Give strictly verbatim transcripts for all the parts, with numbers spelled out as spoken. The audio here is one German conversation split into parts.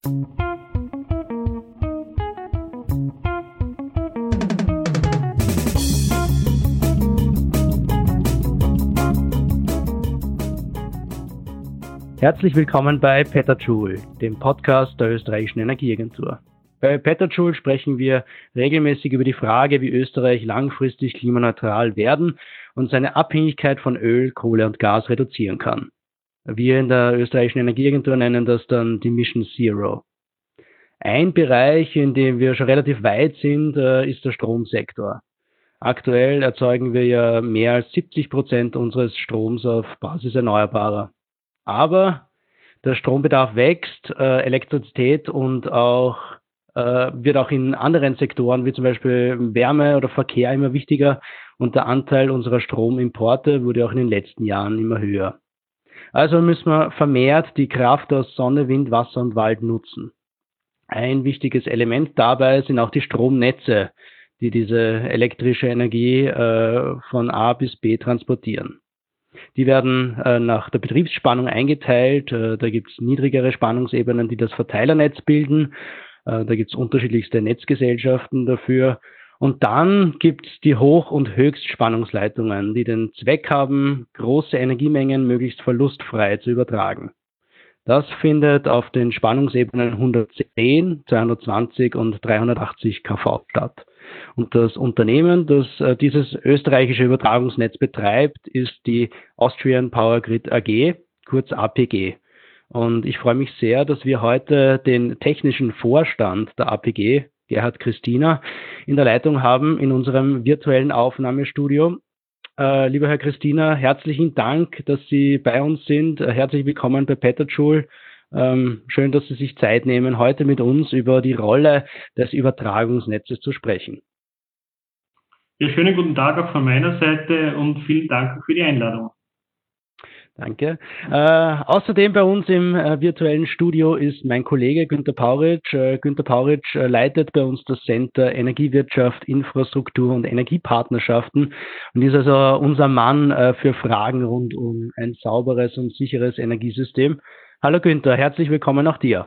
Herzlich willkommen bei Petajoule, dem Podcast der österreichischen Energieagentur. Bei Petajoule sprechen wir regelmäßig über die Frage, wie Österreich langfristig klimaneutral werden und seine Abhängigkeit von Öl, Kohle und Gas reduzieren kann. Wir in der österreichischen Energieagentur nennen das dann die Mission Zero. Ein Bereich, in dem wir schon relativ weit sind, ist der Stromsektor. Aktuell erzeugen wir ja mehr als siebzig Prozent unseres Stroms auf Basis erneuerbarer. Aber der Strombedarf wächst, äh, Elektrizität und auch äh, wird auch in anderen Sektoren wie zum Beispiel Wärme oder Verkehr immer wichtiger und der Anteil unserer Stromimporte wurde auch in den letzten Jahren immer höher. Also müssen wir vermehrt die Kraft aus Sonne, Wind, Wasser und Wald nutzen. Ein wichtiges Element dabei sind auch die Stromnetze, die diese elektrische Energie äh, von A bis B transportieren. Die werden äh, nach der Betriebsspannung eingeteilt. Äh, da gibt es niedrigere Spannungsebenen, die das Verteilernetz bilden. Äh, da gibt es unterschiedlichste Netzgesellschaften dafür. Und dann gibt es die Hoch- und Höchstspannungsleitungen, die den Zweck haben, große Energiemengen möglichst verlustfrei zu übertragen. Das findet auf den Spannungsebenen hundertzehn, zweihundertzwanzig und dreihundertachtzig Kilovolt statt. Und das Unternehmen, das äh, dieses österreichische Übertragungsnetz betreibt, ist die Austrian Power Grid A G, kurz A P G. Und ich freue mich sehr, dass wir heute den technischen Vorstand der A P G, Gerhard Christina, in der Leitung haben in unserem virtuellen Aufnahmestudio. Äh, lieber Herr Christina, herzlichen Dank, dass Sie bei uns sind. Äh, herzlich willkommen bei Petajoule. Ähm, schön, dass Sie sich Zeit nehmen, heute mit uns über die Rolle des Übertragungsnetzes zu sprechen. Ja, schönen guten Tag auch von meiner Seite und vielen Dank für die Einladung. Danke. Äh, außerdem bei uns im äh, virtuellen Studio ist mein Kollege Günter Pauritsch. Äh, Günter Pauritsch äh, leitet bei uns das Center Energiewirtschaft, Infrastruktur und Energiepartnerschaften und ist also unser Mann äh, für Fragen rund um ein sauberes und sicheres Energiesystem. Hallo Günter, herzlich willkommen auch dir.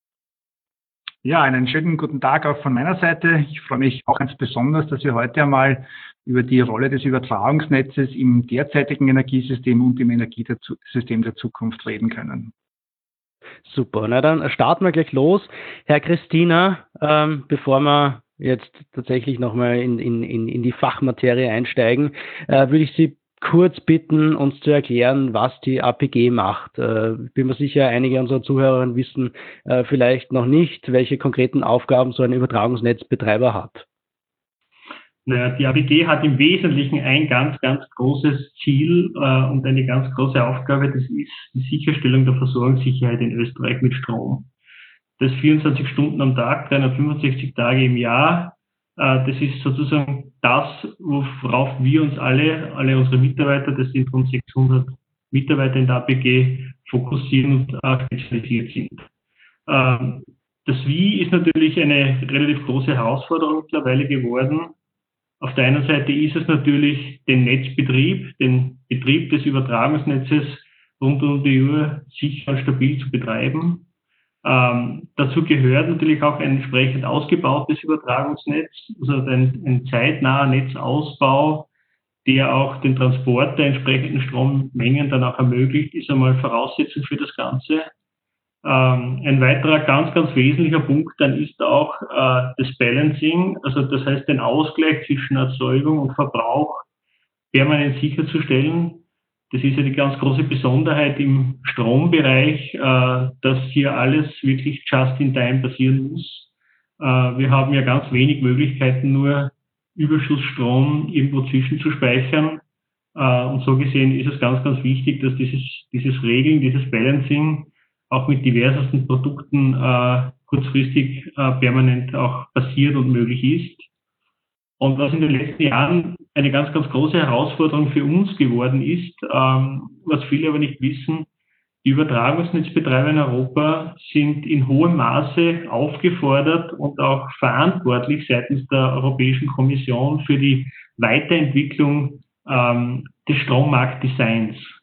Ja, einen schönen guten Tag auch von meiner Seite. Ich freue mich auch ganz besonders, dass wir heute einmal über die Rolle des Übertragungsnetzes im derzeitigen Energiesystem und im Energiesystem der Zukunft reden können. Super, na dann starten wir gleich los. Herr Christina, ähm, bevor wir jetzt tatsächlich nochmal in, in, in, in die Fachmaterie einsteigen, äh, würde ich Sie kurz bitten, uns zu erklären, was die A P G macht. Äh, bin mir sicher, einige unserer Zuhörer wissen äh, vielleicht noch nicht, welche konkreten Aufgaben so ein Übertragungsnetzbetreiber hat. Naja, die A P G hat im Wesentlichen ein ganz, ganz großes Ziel äh, und eine ganz große Aufgabe, das ist die Sicherstellung der Versorgungssicherheit in Österreich mit Strom. Das vierundzwanzig Stunden am Tag, dreihundertfünfundsechzig Tage im Jahr. Das ist sozusagen das, worauf wir uns alle, alle unsere Mitarbeiter, das sind rund sechshundert Mitarbeiter in der A P G, fokussieren und äh, spezialisiert sind. Ähm, das Wie ist natürlich eine relativ große Herausforderung mittlerweile geworden. Auf der einen Seite ist es natürlich den Netzbetrieb, den Betrieb des Übertragungsnetzes rund um die Uhr sicher und stabil zu betreiben. Ähm, dazu gehört natürlich auch ein entsprechend ausgebautes Übertragungsnetz, also ein, ein zeitnaher Netzausbau, der auch den Transport der entsprechenden Strommengen dann auch ermöglicht, ist einmal Voraussetzung für das Ganze. Ähm, ein weiterer ganz, ganz wesentlicher Punkt dann ist auch äh, das Balancing, also das heißt den Ausgleich zwischen Erzeugung und Verbrauch permanent sicherzustellen. Das ist ja die ganz große Besonderheit im Strombereich, äh, dass hier alles wirklich just in time passieren muss. Äh, wir haben ja ganz wenig Möglichkeiten, nur Überschussstrom irgendwo zwischenzuspeichern. Äh, und so gesehen ist es ganz, ganz wichtig, dass dieses, dieses Regeln, dieses Balancing auch mit diversesten Produkten äh, kurzfristig äh, permanent auch passiert und möglich ist. Und was in den letzten Jahren eine ganz, ganz große Herausforderung für uns geworden ist, ähm, was viele aber nicht wissen, die Übertragungsnetzbetreiber in Europa sind in hohem Maße aufgefordert und auch verantwortlich seitens der Europäischen Kommission für die Weiterentwicklung ähm, des Strommarktdesigns.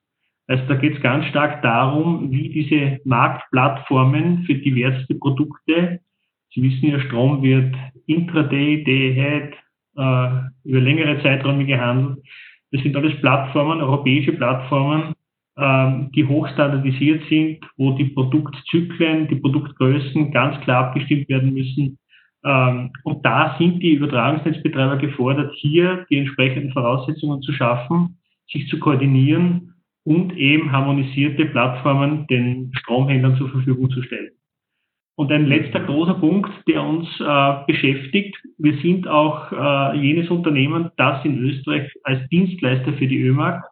Also da geht es ganz stark darum, wie diese Marktplattformen für diverse Produkte, Sie wissen ja, Strom wird intraday, day-ahead, äh, über längere Zeiträume gehandelt. Das sind alles Plattformen, europäische Plattformen, äh, die hochstandardisiert sind, wo die Produktzyklen, die Produktgrößen ganz klar abgestimmt werden müssen. Ähm, und da sind die Übertragungsnetzbetreiber gefordert, hier die entsprechenden Voraussetzungen zu schaffen, sich zu koordinieren und eben harmonisierte Plattformen den Stromhändlern zur Verfügung zu stellen. Und ein letzter großer Punkt, der uns äh, beschäftigt, wir sind auch äh, jenes Unternehmen, das in Österreich als Dienstleister für die ÖMAG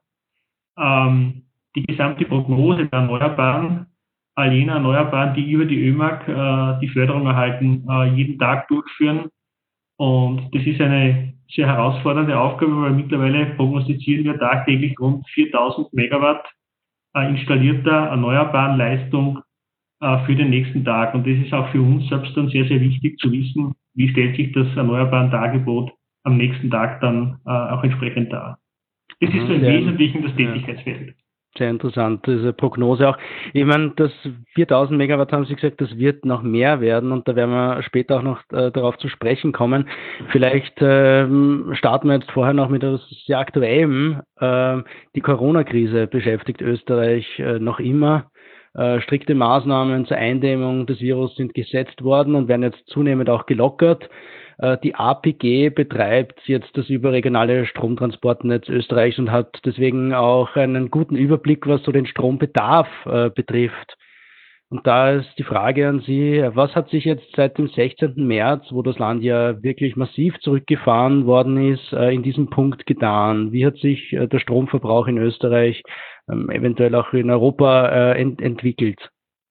ähm, die gesamte Prognose der Erneuerbaren, all jener Erneuerbaren, die über die ÖMAG äh, die Förderung erhalten, äh, jeden Tag durchführen. Und das ist eine sehr herausfordernde Aufgabe, weil mittlerweile prognostizieren wir tagtäglich rund viertausend Megawatt äh, installierter erneuerbaren Leistung für den nächsten Tag. Und das ist auch für uns selbst dann sehr, sehr wichtig zu wissen, wie stellt sich das erneuerbaren Tagebuch am nächsten Tag dann äh, auch entsprechend dar. Das ist so im Wesentlichen das Tätigkeitsfeld. Sehr interessant, diese Prognose auch. Ich meine, das viertausend Megawatt haben Sie gesagt, das wird noch mehr werden und da werden wir später auch noch äh, darauf zu sprechen kommen. Vielleicht ähm, starten wir jetzt vorher noch mit etwas sehr Aktuellem. Ähm, die Corona-Krise beschäftigt Österreich äh, noch immer. Äh, strikte Maßnahmen zur Eindämmung des Virus sind gesetzt worden und werden jetzt zunehmend auch gelockert. Äh, die A P G betreibt jetzt das überregionale Stromtransportnetz Österreichs und hat deswegen auch einen guten Überblick, was so den Strombedarf äh, betrifft. Und da ist die Frage an Sie, was hat sich jetzt seit dem sechzehnten März, wo das Land ja wirklich massiv zurückgefahren worden ist, äh, in diesem Punkt getan? Wie hat sich äh, der Stromverbrauch in Österreich, ähm, eventuell auch in Europa äh, ent entwickelt?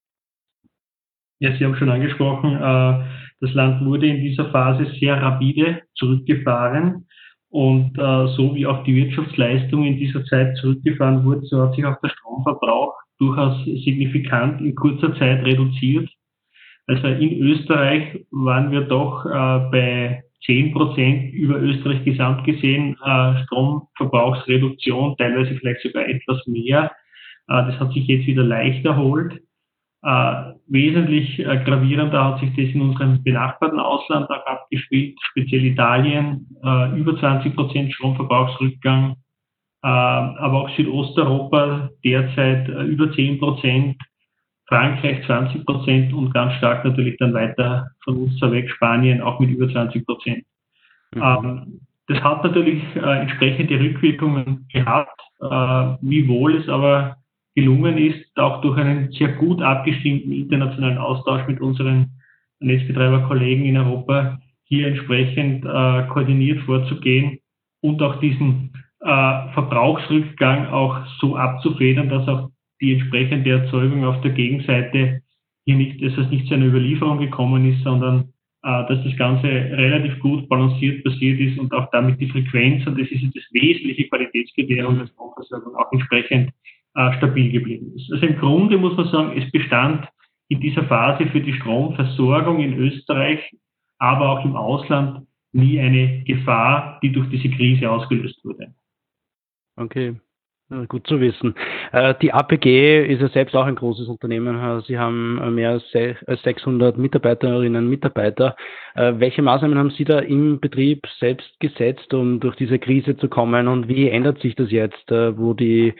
Ja, Sie haben schon angesprochen, äh, das Land wurde in dieser Phase sehr rapide zurückgefahren und äh, so wie auch die Wirtschaftsleistung in dieser Zeit zurückgefahren wurde, so hat sich auch der Stromverbrauch durchaus signifikant in kurzer Zeit reduziert. Also in Österreich waren wir doch äh, bei zehn Prozent über Österreich gesamt gesehen, äh, Stromverbrauchsreduktion, teilweise vielleicht sogar etwas mehr. Äh, das hat sich jetzt wieder leicht erholt. Äh, wesentlich äh, gravierender hat sich das in unserem benachbarten Ausland auch abgespielt, speziell Italien, äh, über zwanzig Prozent Stromverbrauchsrückgang, äh, aber auch Südosteuropa derzeit äh, über zehn Prozent, Frankreich zwanzig Prozent und ganz stark natürlich dann weiter von uns weg Spanien auch mit über zwanzig Prozent. Mhm. Ähm, das hat natürlich äh, entsprechende Rückwirkungen gehabt, äh, wiewohl es aber gelungen ist, auch durch einen sehr gut abgestimmten internationalen Austausch mit unseren Netzbetreiberkollegen in Europa hier entsprechend äh, koordiniert vorzugehen und auch diesen äh, Verbrauchsrückgang auch so abzufedern, dass auch die entsprechende Erzeugung auf der Gegenseite hier nicht, dass es nicht zu einer Überlieferung gekommen ist, sondern äh, dass das Ganze relativ gut balanciert passiert ist und auch damit die Frequenz, und das ist das wesentliche Qualitätskriterium der Stromversorgung, auch entsprechend äh, stabil geblieben ist. Also im Grunde muss man sagen, es bestand in dieser Phase für die Stromversorgung in Österreich, aber auch im Ausland nie eine Gefahr, die durch diese Krise ausgelöst wurde. Okay. Gut zu wissen. Die A P G ist ja selbst auch ein großes Unternehmen. Sie haben mehr als sechshundert Mitarbeiterinnen und Mitarbeiter. Welche Maßnahmen haben Sie da im Betrieb selbst gesetzt, um durch diese Krise zu kommen? Und wie ändert sich das jetzt, wo die,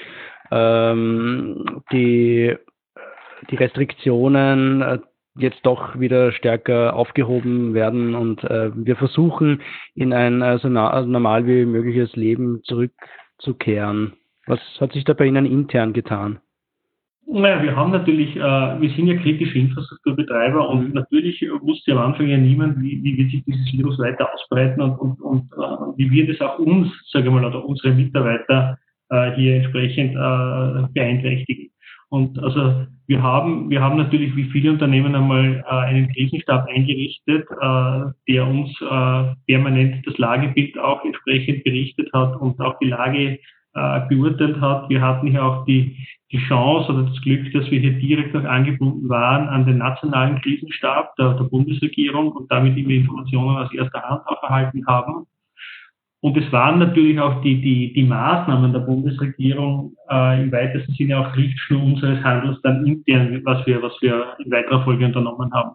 ähm, die, die Restriktionen jetzt doch wieder stärker aufgehoben werden und wir versuchen, in ein so normal wie mögliches Leben zurückzukehren? Was hat sich da bei Ihnen intern getan? Naja, wir haben natürlich, äh, wir sind ja kritische Infrastrukturbetreiber und mhm. natürlich wusste am Anfang ja niemand, wie, wie wird sich dieses Virus weiter ausbreiten und, und, und äh, wie wird es auch uns, sage ich mal, oder unsere Mitarbeiter äh, hier entsprechend äh, beeinträchtigen. Und also wir haben, wir haben natürlich wie viele Unternehmen einmal äh, einen Krisenstab eingerichtet, äh, der uns äh, permanent das Lagebild auch entsprechend berichtet hat und auch die Lage äh, beurteilt hat. Wir hatten hier auch die, die Chance oder das Glück, dass wir hier direkt auch angebunden waren an den nationalen Krisenstab der, der Bundesregierung und damit immer Informationen aus erster Hand auch erhalten haben. Und es waren natürlich auch die, die, die Maßnahmen der Bundesregierung äh, im weitesten Sinne auch Richtschnur unseres Handels dann intern, was wir, was wir in weiterer Folge unternommen haben.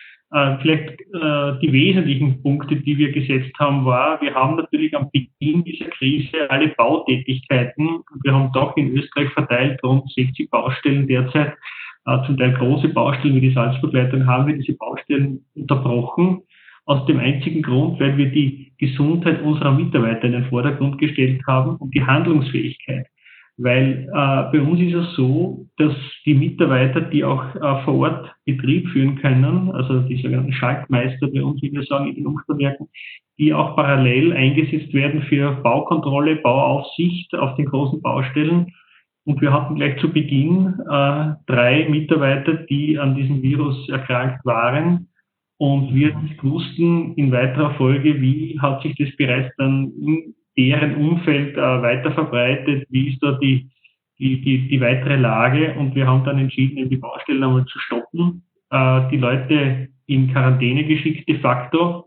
Äh, vielleicht äh, die wesentlichen Punkte, die wir gesetzt haben, war, wir haben natürlich am Beginn dieser Krise alle Bautätigkeiten, wir haben doch in Österreich verteilt rund sechzig Baustellen derzeit, äh, zum Teil große Baustellen wie die Salzburgleitung, haben wir diese Baustellen unterbrochen. Aus dem einzigen Grund, weil wir die Gesundheit unserer Mitarbeiter in den Vordergrund gestellt haben und die Handlungsfähigkeit. Weil äh, bei uns ist es so, dass die Mitarbeiter, die auch äh, vor Ort Betrieb führen können, also die sogenannten Schaltmeister bei uns, wie wir sagen, in den Umspannwerken, die auch parallel eingesetzt werden für Baukontrolle, Bauaufsicht auf den großen Baustellen. Und wir hatten gleich zu Beginn äh, drei Mitarbeiter, die an diesem Virus erkrankt waren. Und wir nicht wussten in weiterer Folge, wie hat sich das bereits dann in deren Umfeld äh, weiter verbreitet, wie ist da die, die, die, die weitere Lage. Und wir haben dann entschieden, die Baustellen einmal zu stoppen, äh, die Leute in Quarantäne geschickt de facto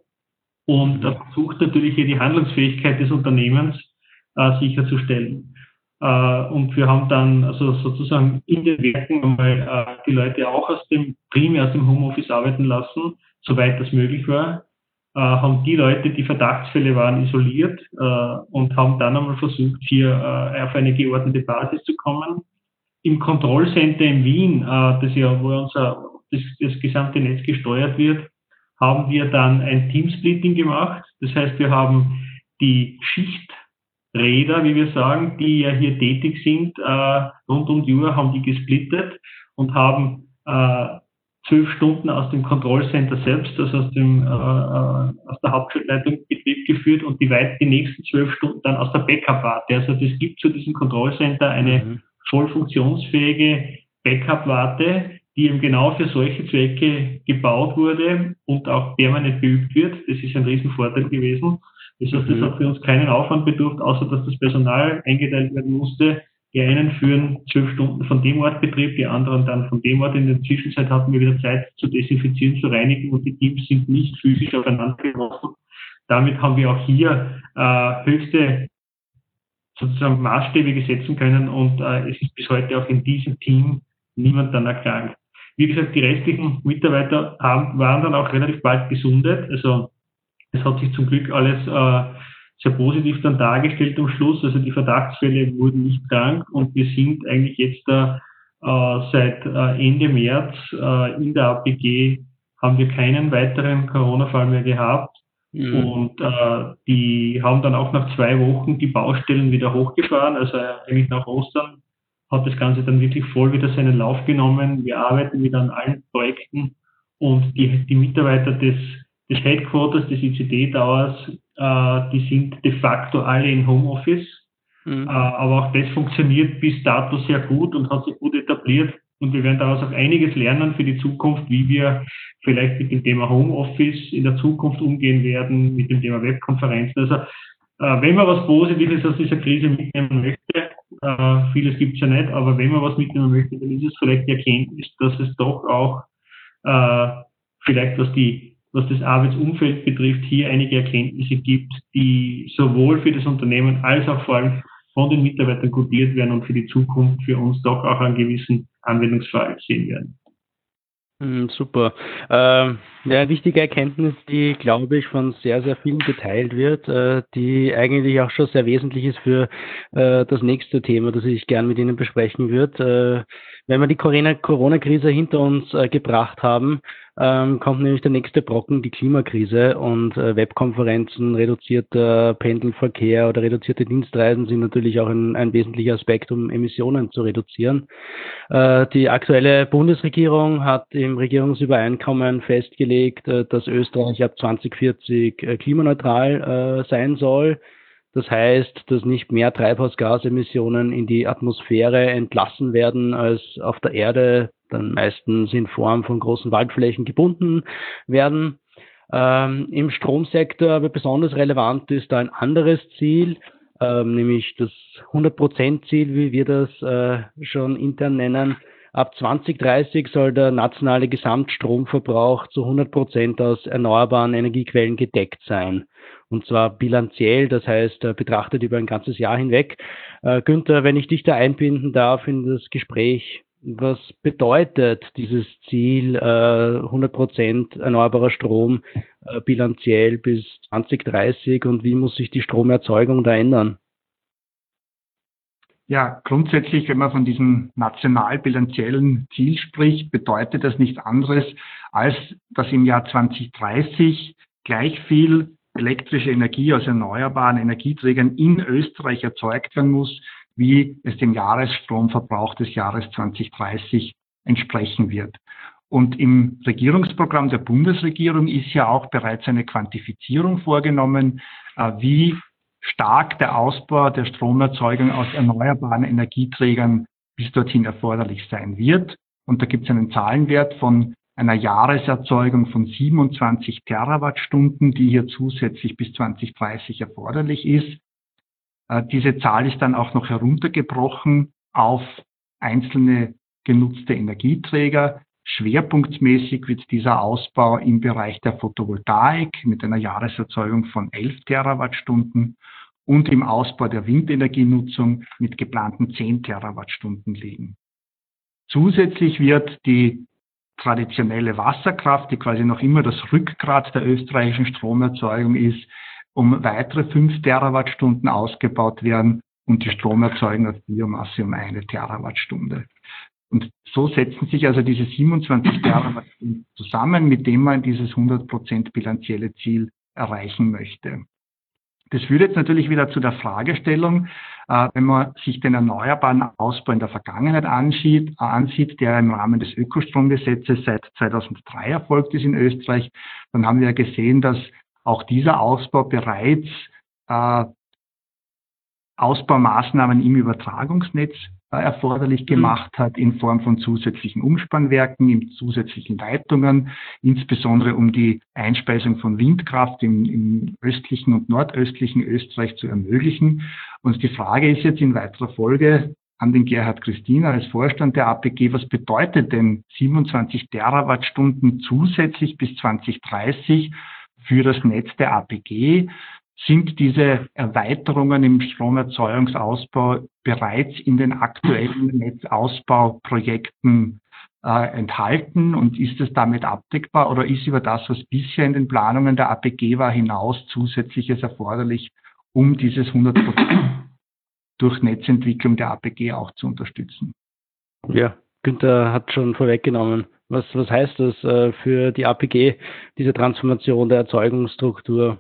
und äh, versucht natürlich hier die Handlungsfähigkeit des Unternehmens äh, sicherzustellen. Uh, und wir haben dann also sozusagen in den Werken einmal uh, die Leute auch aus dem, primär aus dem Homeoffice arbeiten lassen, soweit das möglich war, uh, haben die Leute, die Verdachtsfälle waren, isoliert uh, und haben dann einmal versucht, hier uh, auf eine geordnete Basis zu kommen. Im Kontrollcenter in Wien, uh, das ja, wo unser, das, das gesamte Netz gesteuert wird, haben wir dann ein Teamsplitting gemacht. Das heißt, wir haben die Schicht Räder, wie wir sagen, die ja hier tätig sind, äh, rund um die Uhr, haben die gesplittet und haben äh, zwölf Stunden aus dem Kontrollcenter selbst, also aus, dem, äh, aus der Hauptschaltleitung Betrieb geführt und die, weit, die nächsten zwölf Stunden dann aus der Backup-Warte. Also es gibt zu diesem Kontrollcenter eine mhm. voll funktionsfähige Backup-Warte, die eben genau für solche Zwecke gebaut wurde und auch permanent beübt wird. Das ist ein Riesenvorteil gewesen. Das heißt, das hat für uns keinen Aufwand bedurft, außer dass das Personal eingeteilt werden musste. Die einen führen zwölf Stunden von dem Ort Betrieb, die anderen dann von dem Ort. In der Zwischenzeit hatten wir wieder Zeit zu desinfizieren, zu reinigen und die Teams sind nicht physisch aufeinander geworfen. Damit haben wir auch hier äh, höchste sozusagen Maßstäbe gesetzen können und äh, es ist bis heute auch in diesem Team niemand dann erkrankt. Wie gesagt, die restlichen Mitarbeiter haben, waren dann auch relativ bald gesundet. Also es hat sich zum Glück alles äh, sehr positiv dann dargestellt am Schluss. Also die Verdachtsfälle wurden nicht krank und wir sind eigentlich jetzt äh, seit äh, Ende März äh, in der A P G haben wir keinen weiteren Corona-Fall mehr gehabt. Mhm. Und äh, die haben dann auch nach zwei Wochen die Baustellen wieder hochgefahren. Also eigentlich nach Ostern hat das Ganze dann wirklich voll wieder seinen Lauf genommen. Wir arbeiten wieder an allen Projekten und die, die Mitarbeiter des des Headquarters, des I C D-Towers, äh, die sind de facto alle in Homeoffice. Mhm. Äh, aber auch das funktioniert bis dato sehr gut und hat sich gut etabliert. Und wir werden daraus auch einiges lernen für die Zukunft, wie wir vielleicht mit dem Thema Homeoffice in der Zukunft umgehen werden, mit dem Thema Webkonferenzen. Also äh, wenn man was Positives aus dieser Krise mitnehmen möchte, äh, vieles gibt es ja nicht, aber wenn man was mitnehmen möchte, dann ist es vielleicht die Erkenntnis, dass es doch auch äh, vielleicht was die was das Arbeitsumfeld betrifft, hier einige Erkenntnisse gibt, die sowohl für das Unternehmen als auch vor allem von den Mitarbeitern kodiert werden und für die Zukunft für uns doch auch einen gewissen Anwendungsfall sehen werden. Mm, super. Ähm, ja, eine wichtige Erkenntnis, die, glaube ich, von sehr, sehr vielen geteilt wird, äh, die eigentlich auch schon sehr wesentlich ist für äh, das nächste Thema, das ich gerne mit Ihnen besprechen würde. Äh, wenn wir die Corona-Krise hinter uns äh, gebracht haben, ähm, kommt nämlich der nächste Brocken, die Klimakrise, und äh, Webkonferenzen, reduzierter Pendelverkehr oder reduzierte Dienstreisen sind natürlich auch ein, ein wesentlicher Aspekt, um Emissionen zu reduzieren. Äh, die aktuelle Bundesregierung hat im Regierungsübereinkommen festgelegt, äh, dass Österreich ab zwanzig vierzig äh, klimaneutral äh, sein soll. Das heißt, dass nicht mehr Treibhausgasemissionen in die Atmosphäre entlassen werden, als auf der Erde dann meistens in Form von großen Waldflächen gebunden werden. Ähm, Im Stromsektor aber besonders relevant ist da ein anderes Ziel, ähm, nämlich das hundert Prozent Ziel, wie wir das äh, schon intern nennen, ab zwanzig dreißig soll der nationale Gesamtstromverbrauch zu hundert Prozent aus erneuerbaren Energiequellen gedeckt sein. Und zwar bilanziell, das heißt betrachtet über ein ganzes Jahr hinweg. Äh, Günther, wenn ich dich da einbinden darf in das Gespräch, was bedeutet dieses Ziel, äh, hundert Prozent erneuerbarer Strom äh, bilanziell bis zwanzig dreißig, und wie muss sich die Stromerzeugung da ändern? Ja, grundsätzlich, wenn man von diesem national-bilanziellen Ziel spricht, bedeutet das nichts anderes, als dass im Jahr zwanzig dreißig gleich viel elektrische Energie aus erneuerbaren Energieträgern in Österreich erzeugt werden muss, wie es dem Jahresstromverbrauch des Jahres zwanzig dreißig entsprechen wird. Und im Regierungsprogramm der Bundesregierung ist ja auch bereits eine Quantifizierung vorgenommen, wie stark der Ausbau der Stromerzeugung aus erneuerbaren Energieträgern bis dorthin erforderlich sein wird. Und da gibt es einen Zahlenwert von einer Jahreserzeugung von siebenundzwanzig Terawattstunden, die hier zusätzlich bis zwanzig dreißig erforderlich ist. Äh, diese Zahl ist dann auch noch heruntergebrochen auf einzelne genutzte Energieträger. Schwerpunktmäßig wird dieser Ausbau im Bereich der Photovoltaik mit einer Jahreserzeugung von elf Terawattstunden und im Ausbau der Windenergienutzung mit geplanten zehn Terawattstunden liegen. Zusätzlich wird die traditionelle Wasserkraft, die quasi noch immer das Rückgrat der österreichischen Stromerzeugung ist, um weitere fünf Terawattstunden ausgebaut werden und die Stromerzeugung aus Biomasse um eine Terawattstunde. Und so setzen sich also diese siebenundzwanzig Terawattstunden zusammen, mit dem man dieses hundert Prozent bilanzielle Ziel erreichen möchte. Das führt jetzt natürlich wieder zu der Fragestellung, äh, wenn man sich den erneuerbaren Ausbau in der Vergangenheit ansieht, äh, ansieht, der im Rahmen des Ökostromgesetzes seit zweitausenddrei erfolgt ist in Österreich, dann haben wir ja gesehen, dass auch dieser Ausbau bereits äh, Ausbaumaßnahmen im Übertragungsnetz äh, erforderlich gemacht hat, in Form von zusätzlichen Umspannwerken, in zusätzlichen Leitungen, insbesondere um die Einspeisung von Windkraft im, im östlichen und nordöstlichen Österreich zu ermöglichen. Und die Frage ist jetzt in weiterer Folge an den Gerhard Christiner als Vorstand der A P G, was bedeutet denn siebenundzwanzig Terawattstunden zusätzlich bis zwanzig dreißig für das Netz der A P G? Sind diese Erweiterungen im Stromerzeugungsausbau bereits in den aktuellen Netzausbauprojekten äh, enthalten und ist es damit abdeckbar oder ist über das, was bisher in den Planungen der A P G war, hinaus zusätzliches erforderlich, um dieses hundert Prozent durch Netzentwicklung der A P G auch zu unterstützen? Ja, Günther hat schon vorweggenommen. Was, was heißt das äh, für die A P G, diese Transformation der Erzeugungsstruktur?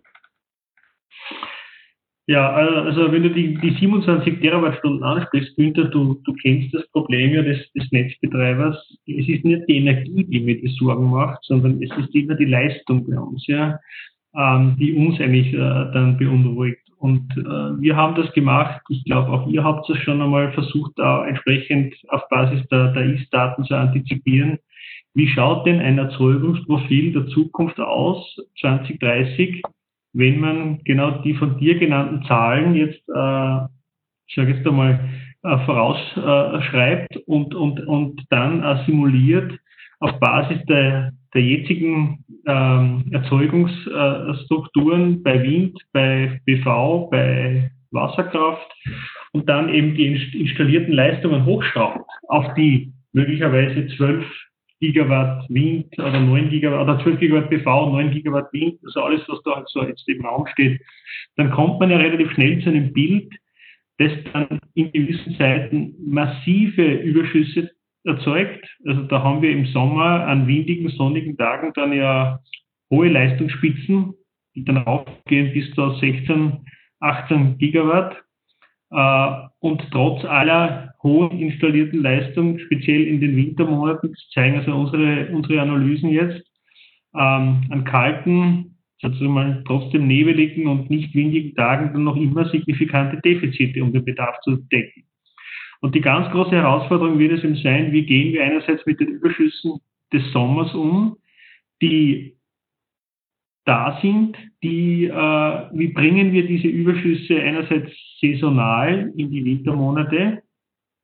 Ja, also wenn du die, die siebenundzwanzig Terawattstunden ansprichst, Günther, du, du kennst das Problem ja des, des Netzbetreibers. Es ist nicht die Energie, die mir die Sorgen macht, sondern es ist immer die Leistung bei uns, ja, ähm, die uns eigentlich äh, dann beunruhigt. Und äh, wir haben das gemacht. Ich glaube, auch ihr habt es schon einmal versucht, da entsprechend auf Basis der, der Ist-Daten zu antizipieren. Wie schaut denn ein Erzeugungsprofil der Zukunft aus, zwanzig dreißig? Wenn man genau die von dir genannten Zahlen jetzt, äh, ich sage jetzt einmal, äh, vorausschreibt äh, und, und, und dann äh, simuliert auf Basis der, der jetzigen ähm, Erzeugungsstrukturen bei Wind, bei B V, bei Wasserkraft und dann eben die installierten Leistungen hochschraubt auf die möglicherweise zwölf Gigawatt Wind oder neun Gigawatt oder zwölf Gigawatt B V, neun Gigawatt Wind, also alles, was da halt so jetzt im Raum steht, dann kommt man ja relativ schnell zu einem Bild, das dann in gewissen Zeiten massive Überschüsse erzeugt. Also da haben wir im Sommer an windigen, sonnigen Tagen dann ja hohe Leistungsspitzen, die dann aufgehen bis zu sechzehn, achtzehn Gigawatt. Und trotz aller hohen installierten Leistung, speziell in den Wintermonaten, das zeigen also unsere, unsere Analysen jetzt, ähm, an kalten, sozusagen mal trotzdem nebeligen und nicht windigen Tagen dann noch immer signifikante Defizite, um den Bedarf zu decken. Und die ganz große Herausforderung wird es eben sein, wie gehen wir einerseits mit den Überschüssen des Sommers um, die da sind, die, äh, wie bringen wir diese Überschüsse einerseits saisonal in die Wintermonate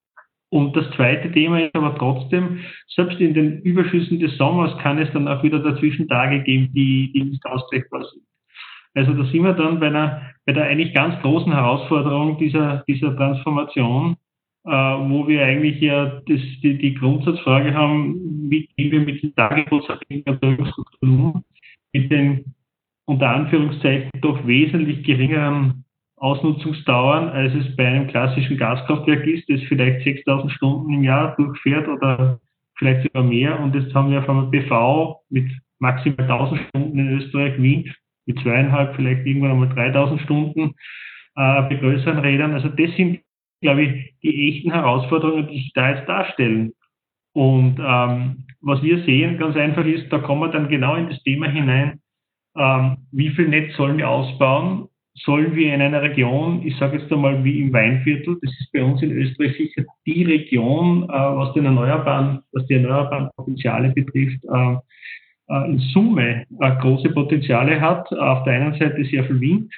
Und das zweite Thema ist aber trotzdem, selbst in den Überschüssen des Sommers kann es dann auch wieder dazwischen Tage geben, die, die nicht ausgleichbar sind. Also da sind wir dann bei einer, bei der eigentlich ganz großen Herausforderung dieser, dieser Transformation, äh, wo wir eigentlich ja das, die, die Grundsatzfrage haben, wie gehen wir mit den angebotsabhängigen Erzeugungsstrukturen um, mit den unter Anführungszeichen doch wesentlich geringeren Ausnutzungsdauern, als es bei einem klassischen Gaskraftwerk ist, das vielleicht sechstausend Stunden im Jahr durchfährt oder vielleicht sogar mehr. Und jetzt haben wir auf einmal P V mit maximal tausend Stunden in Österreich, Wind mit zweieinhalb, vielleicht irgendwann einmal dreitausend Stunden äh, bei größeren Rädern. Also das sind, glaube ich, die echten Herausforderungen, die sich da jetzt darstellen. Und ähm, was wir sehen, ganz einfach ist, da kommen wir dann genau in das Thema hinein, ähm, wie viel Netz sollen wir ausbauen? Sollen wir in einer Region, ich sage jetzt einmal wie im Weinviertel, das ist bei uns in Österreich sicher die Region, äh, was den Erneuerbaren, was die erneuerbaren Potenziale betrifft, äh, äh, in Summe äh, große Potenziale hat. Auf der einen Seite sehr viel Wind,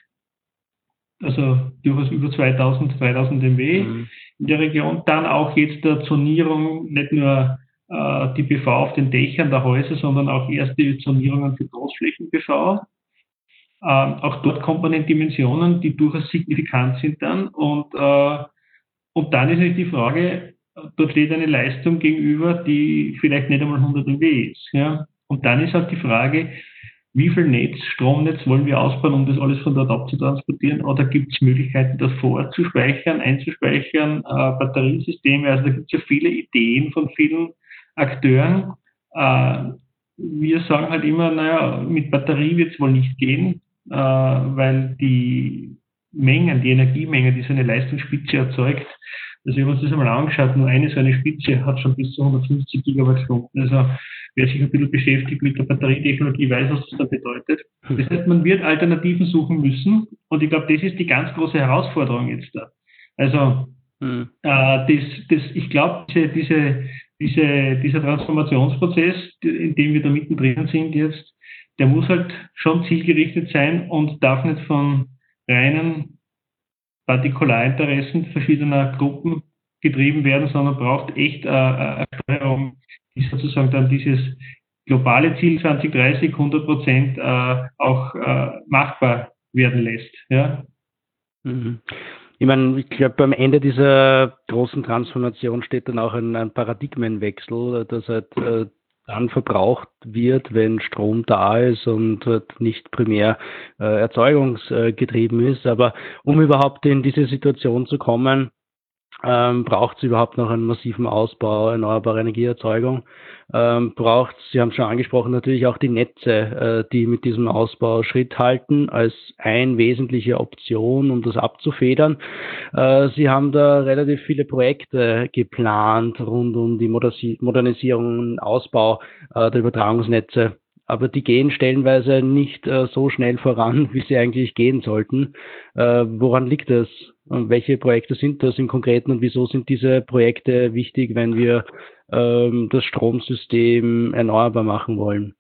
also durchaus über zweitausend, dreitausend MW mhm. in der Region. Dann auch jetzt der Zonierung, nicht nur äh, die P V auf den Dächern der Häuser, sondern auch erste Zonierungen für Großflächen-P V. Ähm, auch dort kommt man in Dimensionen, die durchaus signifikant sind dann. Und, äh, und dann ist natürlich die Frage, dort steht eine Leistung gegenüber, die vielleicht nicht einmal hundert MW ist. Ja? Und dann ist halt die Frage, wie viel Netz, Stromnetz wollen wir ausbauen, um das alles von dort abzutransportieren? Oder gibt es Möglichkeiten, das vor Ort zu speichern, einzuspeichern, äh, Batteriesysteme? Also da gibt es ja viele Ideen von vielen Akteuren. Äh, wir sagen halt immer, naja, mit Batterie wird es wohl nicht gehen, äh, weil die Mengen, die Energiemenge, die so eine Leistungsspitze erzeugt, also wir haben uns das einmal angeschaut, nur eine so eine Spitze hat schon bis zu hundertfünfzig Gigawattstunden. Also wer sich ein bisschen beschäftigt mit der Batterietechnologie, weiß, was das da bedeutet. Das heißt, man wird Alternativen suchen müssen und ich glaube, das ist die ganz große Herausforderung jetzt da. Also mhm. äh, das, das, ich glaube, diese, diese, diese, dieser Transformationsprozess, in dem wir da mittendrin sind jetzt, der muss halt schon zielgerichtet sein und darf nicht von reinen Partikularinteressen verschiedener Gruppen getrieben werden, sondern braucht echt äh, eine Steuerung, die sozusagen dann dieses globale Ziel zwanzig dreißig hundert Prozent äh, auch äh, machbar werden lässt. Ja? Mhm. Ich meine, ich glaube, am Ende dieser großen Transformation steht dann auch ein, ein Paradigmenwechsel, dass halt äh, dann verbraucht wird, wenn Strom da ist und nicht primär äh, erzeugungsgetrieben ist. Aber um überhaupt in diese Situation zu kommen, ähm, braucht es überhaupt noch einen massiven Ausbau erneuerbarer Energieerzeugung. Ähm, braucht es, Sie haben schon angesprochen, natürlich auch die Netze, äh, die mit diesem Ausbau Schritt halten, als eine wesentliche Option, um das abzufedern. Äh, Sie haben da relativ viele Projekte geplant rund um die Modersi- Modernisierung und Ausbau äh, der Übertragungsnetze. Aber die gehen stellenweise nicht äh, so schnell voran, wie sie eigentlich gehen sollten. Äh, woran liegt das? Und welche Projekte sind das im Konkreten und wieso sind diese Projekte wichtig, wenn wir ähm, das Stromsystem erneuerbar machen wollen?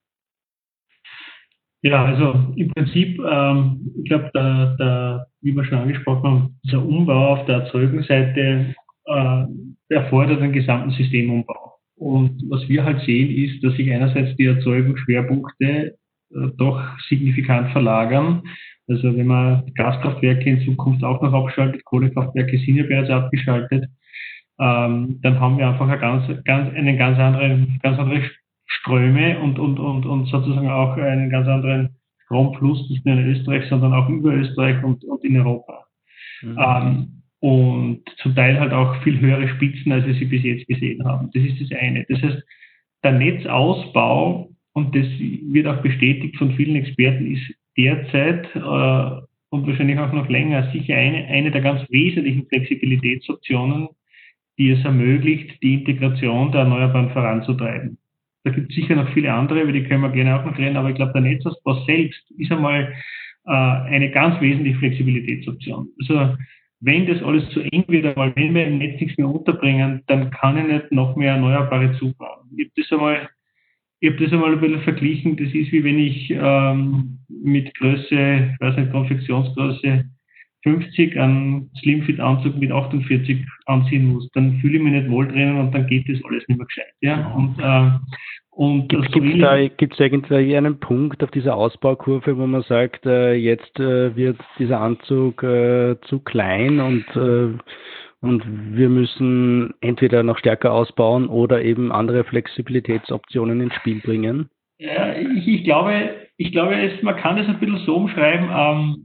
Ja, also im Prinzip, ähm, ich glaube, da, da, wie wir schon angesprochen haben, dieser Umbau auf der Erzeugungsseite äh, erfordert einen gesamten Systemumbau. Und was wir halt sehen, ist, dass sich einerseits die Erzeugungsschwerpunkte äh, doch signifikant verlagern. Also wenn man Gaskraftwerke in Zukunft auch noch abschaltet, Kohlekraftwerke sind ja bereits abgeschaltet, ähm, dann haben wir einfach eine ganz, ganz, einen ganz anderen, ganz andere Ströme und, und, und, und sozusagen auch einen ganz anderen Stromfluss, nicht nur in Österreich, sondern auch über Österreich und, und in Europa. Mhm. Ähm, und zum Teil halt auch viel höhere Spitzen, als wir sie bis jetzt gesehen haben. Das ist das eine. Das heißt, der Netzausbau, und das wird auch bestätigt von vielen Experten, ist derzeit äh, und wahrscheinlich auch noch länger sicher eine, eine der ganz wesentlichen Flexibilitätsoptionen, die es ermöglicht, die Integration der Erneuerbaren voranzutreiben. Da gibt es sicher noch viele andere, über die können wir gerne auch noch reden, aber ich glaube, der Netzausbau selbst ist einmal äh, eine ganz wesentliche Flexibilitätsoption. Also wenn das alles zu eng wird, einmal wenn wir im Netz nichts mehr unterbringen, dann kann ich nicht noch mehr Erneuerbare zubauen. Ich habe das einmal Ich habe das einmal ein bisschen verglichen. Das ist wie wenn ich ähm, mit Größe, ich weiß nicht, Konfektionsgröße fünfzig einen Slimfit-Anzug mit achtundvierzig anziehen muss, dann fühle ich mich nicht wohl drinnen und dann geht das alles nicht mehr gescheit. Ja? Und, äh, und Gibt es da gibt's irgendwie einen Punkt auf dieser Ausbaukurve, wo man sagt, äh, jetzt äh, wird dieser Anzug äh, zu klein und, äh, und wir müssen entweder noch stärker ausbauen oder eben andere Flexibilitätsoptionen ins Spiel bringen? Ja, ich, ich glaube, ich glaube es, man kann das ein bisschen so umschreiben, ähm,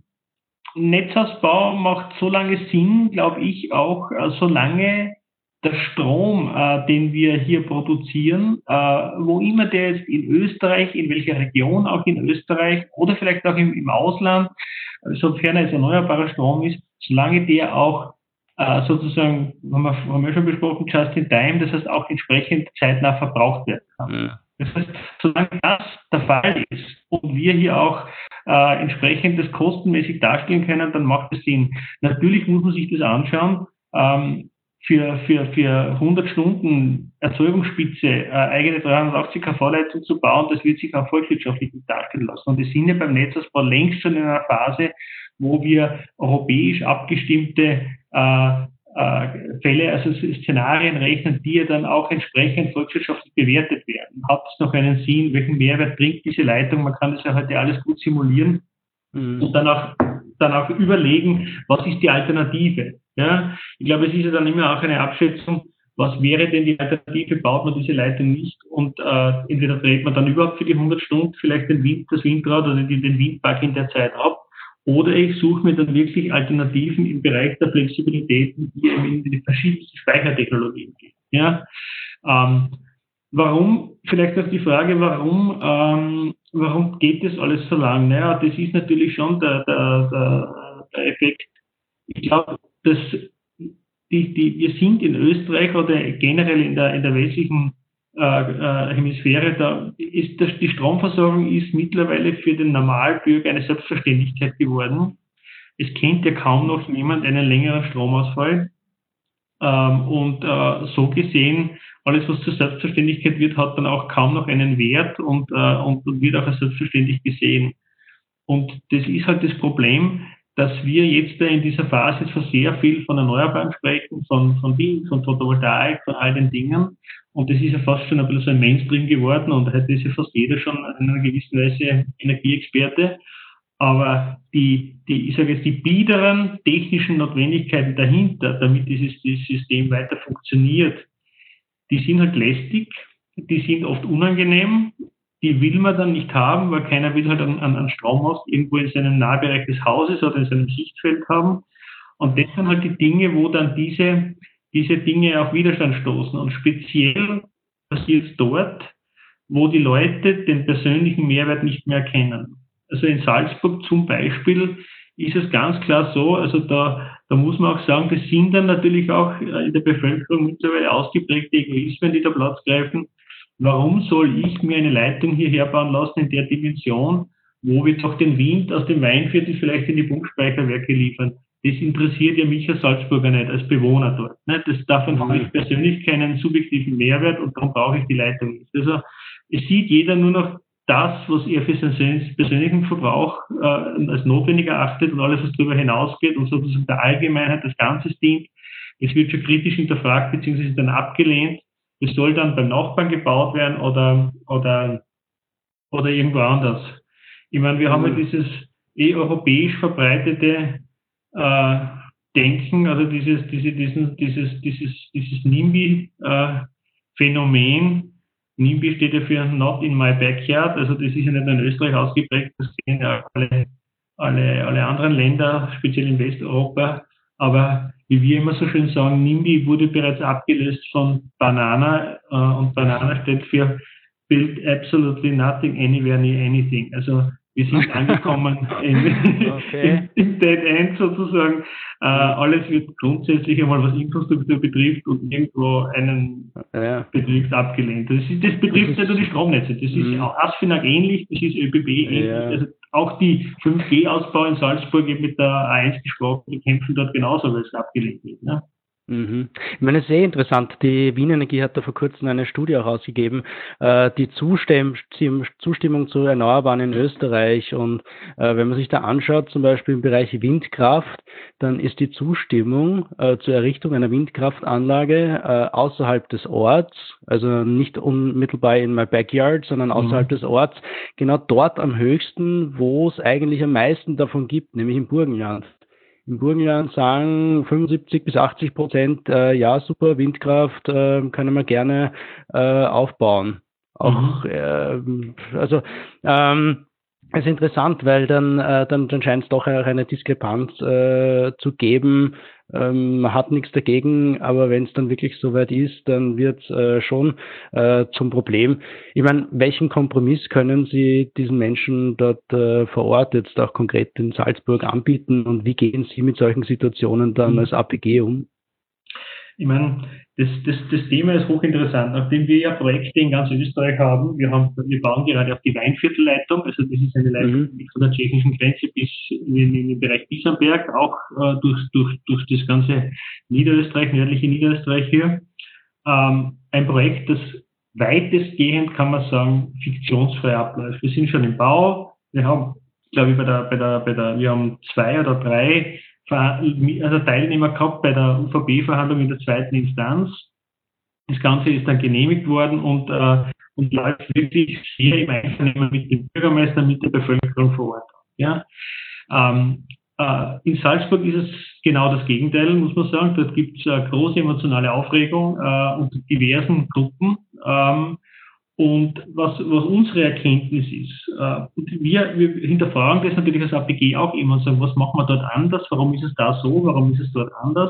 Netzausbau macht so lange Sinn, glaube ich, auch äh, solange der Strom, äh, den wir hier produzieren, äh, wo immer der jetzt in Österreich, in welcher Region auch in Österreich oder vielleicht auch im, im Ausland, äh, sofern es erneuerbarer Strom ist, solange der auch äh, sozusagen, haben wir, haben wir schon besprochen, just in time, das heißt auch entsprechend zeitnah verbraucht werden kann. Ja. Das heißt, solange das der Fall ist und wir hier auch äh, entsprechend das kostenmäßig darstellen können, dann macht es Sinn. Natürlich muss man sich das anschauen. Ähm, für, für, für hundert Stunden Erzeugungsspitze äh, eigene dreihundertachtzig Kilowatt-Leitung zu bauen, das wird sich auch volkswirtschaftlich nicht darstellen lassen. Und wir sind ja beim Netzausbau längst schon in einer Phase, wo wir europäisch abgestimmte äh, äh, Fälle, also Szenarien rechnen, die ja dann auch entsprechend volkswirtschaftlich bewertet werden. Hat es noch einen Sinn? Welchen Mehrwert bringt diese Leitung? Man kann das ja heute alles gut simulieren mhm. und dann auch, dann auch überlegen, was ist die Alternative? Ja, ich glaube, es ist ja dann immer auch eine Abschätzung, was wäre denn die Alternative, baut man diese Leitung nicht und äh, entweder dreht man dann überhaupt für die hundert Stunden vielleicht den Wind, das Windrad oder den, den Windpark in der Zeit ab, oder ich suche mir dann wirklich Alternativen im Bereich der Flexibilität, die in die verschiedensten Speichertechnologien gehen. Ja? Ähm, warum, vielleicht auch die Frage, warum, ähm, warum geht das alles so lang? Naja, das ist natürlich schon der, der, der, der Effekt. Ich glaube, dass die, die, wir sind in Österreich oder generell in der, in der westlichen äh, äh, Hemisphäre, da ist das, die Stromversorgung ist mittlerweile für den Normalbürger eine Selbstverständlichkeit geworden. Es kennt ja kaum noch jemand einen längeren Stromausfall. Ähm, und äh, so gesehen, alles, was zur Selbstverständlichkeit wird, hat dann auch kaum noch einen Wert und, äh, und, und wird auch als selbstverständlich gesehen. Und das ist halt das Problem, dass wir jetzt in dieser Phase von sehr viel von Erneuerbaren sprechen, von, von Wind, von Photovoltaik, von all den Dingen. Und das ist ja fast schon ein bisschen so ein Mainstream geworden und heute ist ja fast jeder schon in einer gewissen Weise Energieexperte. Aber die, die, ich sage jetzt, die biederen technischen Notwendigkeiten dahinter, damit dieses, dieses System weiter funktioniert, die sind halt lästig, die sind oft unangenehm. Die will man dann nicht haben, weil keiner will halt einen, einen Strommast irgendwo in seinem Nahbereich des Hauses oder in seinem Sichtfeld haben. Und das sind halt die Dinge, wo dann diese, diese Dinge auf Widerstand stoßen. Und speziell passiert es dort, wo die Leute den persönlichen Mehrwert nicht mehr erkennen. Also in Salzburg zum Beispiel ist es ganz klar so, also da, da muss man auch sagen, das sind dann natürlich auch in der Bevölkerung mittlerweile ausgeprägte Egoismen, die da Platz greifen. Warum soll ich mir eine Leitung hierher bauen lassen in der Dimension, wo wir doch den Wind aus dem Weinviertel vielleicht in die Pumpspeicherwerke liefern? Das interessiert ja mich als Salzburger nicht, als Bewohner dort. Das, davon habe ich persönlich keinen subjektiven Mehrwert und darum brauche ich die Leitung nicht. Also es sieht jeder nur noch das, was er für seinen persönlichen Verbrauch äh, als notwendig erachtet und alles, was darüber hinausgeht und sozusagen der Allgemeinheit das Ganze dient. Es wird schon kritisch hinterfragt bzw. dann abgelehnt. Es soll dann beim Nachbarn gebaut werden oder, oder, oder irgendwo anders. Ich meine, wir mhm. haben ja dieses eh europäisch verbreitete äh, Denken, also dieses, diese, diesen, dieses, dieses, dieses NIMBY-Phänomen. Äh, NIMBY steht ja für Not in my backyard, also das ist ja nicht nur in Österreich ausgeprägt, das kennen ja alle, alle, alle anderen Länder, speziell in Westeuropa. Aber wie wir immer so schön sagen, NIMBY wurde bereits abgelöst von Banana äh, und Banana steht für Build Absolutely Nothing, Anywhere, Near Anything. Also wir sind angekommen in, okay. im, im Dead End sozusagen. Äh, alles wird grundsätzlich einmal, was Infrastruktur betrifft und irgendwo einen ja. betrifft, abgelehnt. Das, ist, das betrifft ja nur die Stromnetze. Das ist mhm. auch ASFINAG ähnlich, das ist ÖBB ähnlich. Ja. Also auch die fünf G Ausbau in Salzburg, eben mit der A eins gesprochen, die kämpfen dort genauso, weil es abgelehnt wird. Ne? Mhm. Ich meine, sehr interessant. Die Wien Energie hat da vor kurzem eine Studie auch ausgegeben, äh, die Zustimm Zustimmung zu Erneuerbaren in Österreich. Und äh, wenn man sich da anschaut, zum Beispiel im Bereich Windkraft, dann ist die Zustimmung äh, zur Errichtung einer Windkraftanlage äh, außerhalb des Orts, also nicht unmittelbar in my backyard, sondern außerhalb mhm. des Orts, genau dort am höchsten, wo es eigentlich am meisten davon gibt, nämlich im Burgenland. Im Burgenland sagen fünfundsiebzig bis achtzig Prozent, äh, ja, super, Windkraft äh, können wir gerne äh, aufbauen. Auch, mhm. äh, also, ähm, es ist interessant, weil dann, äh, dann, dann scheint es doch eine Diskrepanz äh, zu geben. Ähm, man hat nichts dagegen, aber wenn es dann wirklich soweit ist, dann wird es äh, schon äh, zum Problem. Ich meine, welchen Kompromiss können Sie diesen Menschen dort äh, vor Ort jetzt auch konkret in Salzburg anbieten und wie gehen Sie mit solchen Situationen dann als A P G um? Ich meine, das, das, das Thema ist hochinteressant. Nachdem wir ja Projekte in ganz Österreich haben, wir haben, wir bauen gerade auf die Weinviertelleitung, also das ist eine Leitung mhm. von der tschechischen Grenze bis in, in den Bereich Bissenberg, auch äh, durch, durch, durch das ganze Niederösterreich, nördliche Niederösterreich hier. Ähm, ein Projekt, das weitestgehend, kann man sagen, fiktionsfrei abläuft. Wir sind schon im Bau, wir haben, glaube ich, bei der, bei der, bei der, wir haben zwei oder drei also Teilnehmer gehabt bei der U V B-Verhandlung in der zweiten Instanz. Das Ganze ist dann genehmigt worden und, äh, und läuft wirklich sehr im Einvernehmen mit dem Bürgermeister, mit der Bevölkerung vor Ort. Ja? Ähm, äh, in Salzburg ist es genau das Gegenteil, muss man sagen. Dort gibt es äh, große emotionale Aufregung äh, unter diversen Gruppen. Ähm, Und was, was unsere Erkenntnis ist, äh, wir, wir hinterfragen das natürlich als A P G auch immer und sagen, was machen wir dort anders, warum ist es da so, warum ist es dort anders?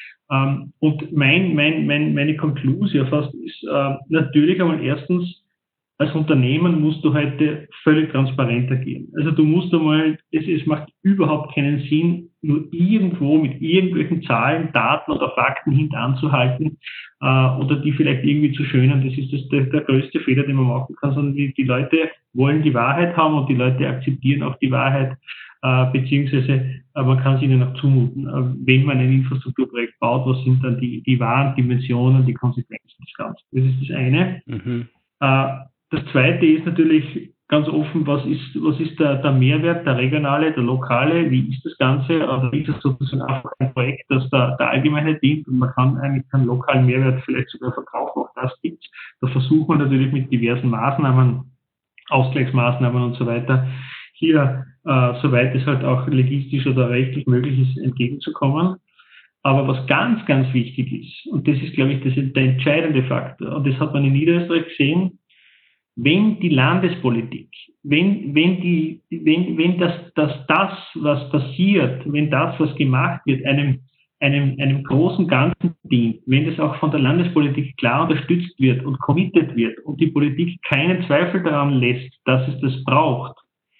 Ähm, und mein, mein, mein, meine Konklusion fast ist äh, natürlich einmal erstens, als Unternehmen musst du heute völlig transparent agieren. Also du musst einmal, es, es macht überhaupt keinen Sinn, nur irgendwo mit irgendwelchen Zahlen, Daten oder Fakten hintanzuhalten äh, oder die vielleicht irgendwie zu schönen. Das ist das, der, der größte Fehler, den man machen kann, sondern die, die Leute wollen die Wahrheit haben und die Leute akzeptieren auch die Wahrheit, äh, beziehungsweise äh, man kann es ihnen auch zumuten. Äh, wenn man ein Infrastrukturprojekt baut, was sind dann die, die wahren Dimensionen, die Konsequenzen des Ganzen. Das ist das eine. Mhm. Äh, Das Zweite ist natürlich ganz offen, was ist, was ist der, der Mehrwert, der regionale, der lokale, wie ist das Ganze, oder ist es sozusagen einfach ein Projekt, das der, der Allgemeinheit dient und man kann eigentlich keinen lokalen Mehrwert vielleicht sogar verkaufen, auch das gibt es. Da versucht man natürlich mit diversen Maßnahmen, Ausgleichsmaßnahmen und so weiter, hier, äh, soweit es halt auch logistisch oder rechtlich möglich ist, entgegenzukommen. Aber was ganz, ganz wichtig ist, und das ist, glaube ich, das ist der entscheidende Faktor, und das hat man in Niederösterreich gesehen, wenn die Landespolitik, wenn, wenn, die, wenn, wenn das, das, das, was passiert, wenn das, was gemacht wird, einem, einem, einem großen Ganzen dient, wenn das auch von der Landespolitik klar unterstützt wird und committed wird und die Politik keinen Zweifel daran lässt, dass es das braucht,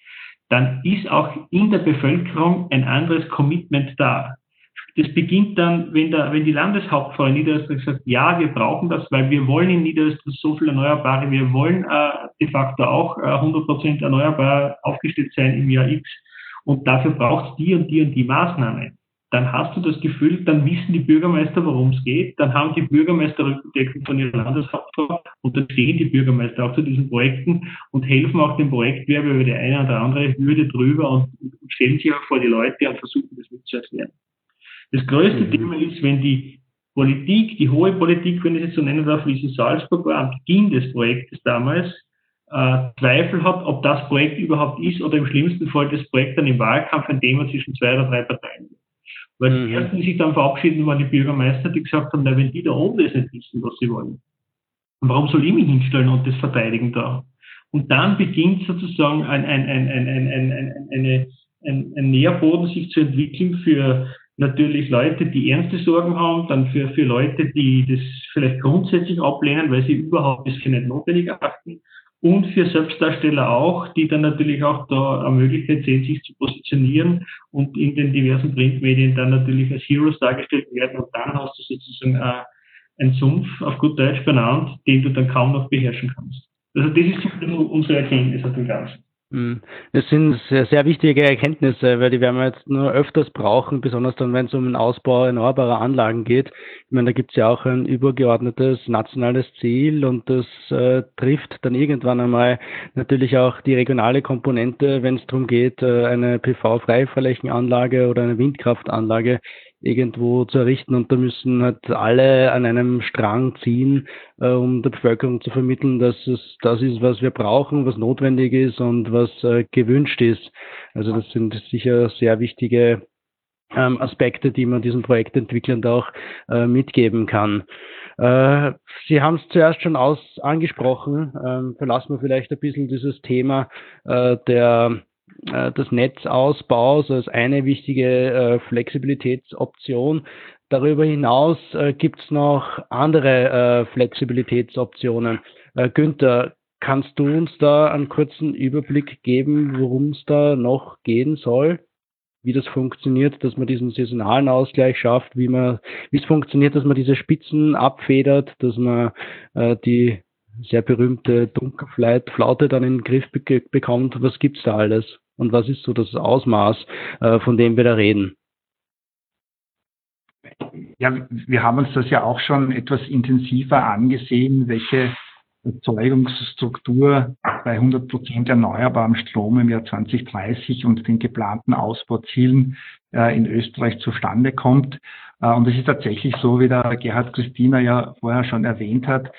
dann ist auch in der Bevölkerung ein anderes Commitment da. Das beginnt dann, wenn, der, wenn die Landeshauptfrau in Niederösterreich sagt, ja, wir brauchen das, weil wir wollen in Niederösterreich so viel Erneuerbare, wir wollen äh, de facto auch äh, hundert Prozent erneuerbar aufgestellt sein im Jahr X und dafür braucht es die und die und die Maßnahme. Dann hast du das Gefühl, dann wissen die Bürgermeister, worum es geht, dann haben die Bürgermeister Rückendeckung von ihrer Landeshauptfrau und dann stehen die Bürgermeister auch zu diesen Projekten und helfen auch dem Projektwerber über die eine oder andere Hürde drüber und, und stellen sich auch vor die Leute und versuchen das mit zu erklären. Das größte mhm. Thema ist, wenn die Politik, die hohe Politik, wenn ich es jetzt so nennen darf, wie es in Salzburg war, am Beginn des Projektes damals, äh, Zweifel hat, ob das Projekt überhaupt ist oder im schlimmsten Fall das Projekt dann im Wahlkampf ein Thema zwischen zwei oder drei Parteien wird. Weil mhm. die ersten, die sich dann verabschieden, waren die Bürgermeister, die gesagt haben, na, wenn die da oben das nicht wissen, was sie wollen, warum soll ich mich hinstellen und das verteidigen da? Und dann beginnt sozusagen ein, ein, ein, ein, ein, ein, ein, eine, ein, ein Nährboden sich zu entwickeln für natürlich Leute, die ernste Sorgen haben, dann für, für Leute, die das vielleicht grundsätzlich ablehnen, weil sie überhaupt das für nicht notwendig erachten und für Selbstdarsteller auch, die dann natürlich auch da eine Möglichkeit sehen, sich zu positionieren und in den diversen Printmedien dann natürlich als Heroes dargestellt werden und dann hast du sozusagen äh, einen Sumpf, auf gut Deutsch benannt, den du dann kaum noch beherrschen kannst. Also das ist unsere Erkenntnis auf dem Ganzen. Das sind sehr, sehr wichtige Erkenntnisse, weil die werden wir jetzt nur öfters brauchen, besonders dann, wenn es um den Ausbau erneuerbarer Anlagen geht. Ich meine, da gibt es ja auch ein übergeordnetes nationales Ziel und das äh, trifft dann irgendwann einmal natürlich auch die regionale Komponente, wenn es darum geht, äh, eine P V-Freiflächenanlage oder eine Windkraftanlage irgendwo zu errichten, und da müssen halt alle an einem Strang ziehen, äh, um der Bevölkerung zu vermitteln, dass es das ist, was wir brauchen, was notwendig ist und was äh, gewünscht ist. Also das sind sicher sehr wichtige ähm, Aspekte, die man diesen Projektentwicklern auch äh, mitgeben kann. Äh, Sie haben es zuerst schon aus angesprochen, ähm, verlassen wir vielleicht ein bisschen dieses Thema äh, der des Netzausbaus als eine wichtige äh, Flexibilitätsoption. Darüber hinaus äh, gibt es noch andere äh, Flexibilitätsoptionen. Äh, Günther, kannst du uns da einen kurzen Überblick geben, worum es da noch gehen soll? Wie das funktioniert, dass man diesen saisonalen Ausgleich schafft, wie man, wie es funktioniert, dass man diese Spitzen abfedert, dass man äh, die sehr berühmte Dunkelflaute dann in den Griff be- bekommt. Was gibt's da alles? Und was ist so das Ausmaß, äh, von dem wir da reden? Ja, wir haben uns das ja auch schon etwas intensiver angesehen, welche Erzeugungsstruktur bei hundert Prozent erneuerbarem Strom im Jahr zwanzig dreißig und den geplanten Ausbauzielen äh, in Österreich zustande kommt. Äh, und es ist tatsächlich so, wie der Gerhard Christina ja vorher schon erwähnt hat,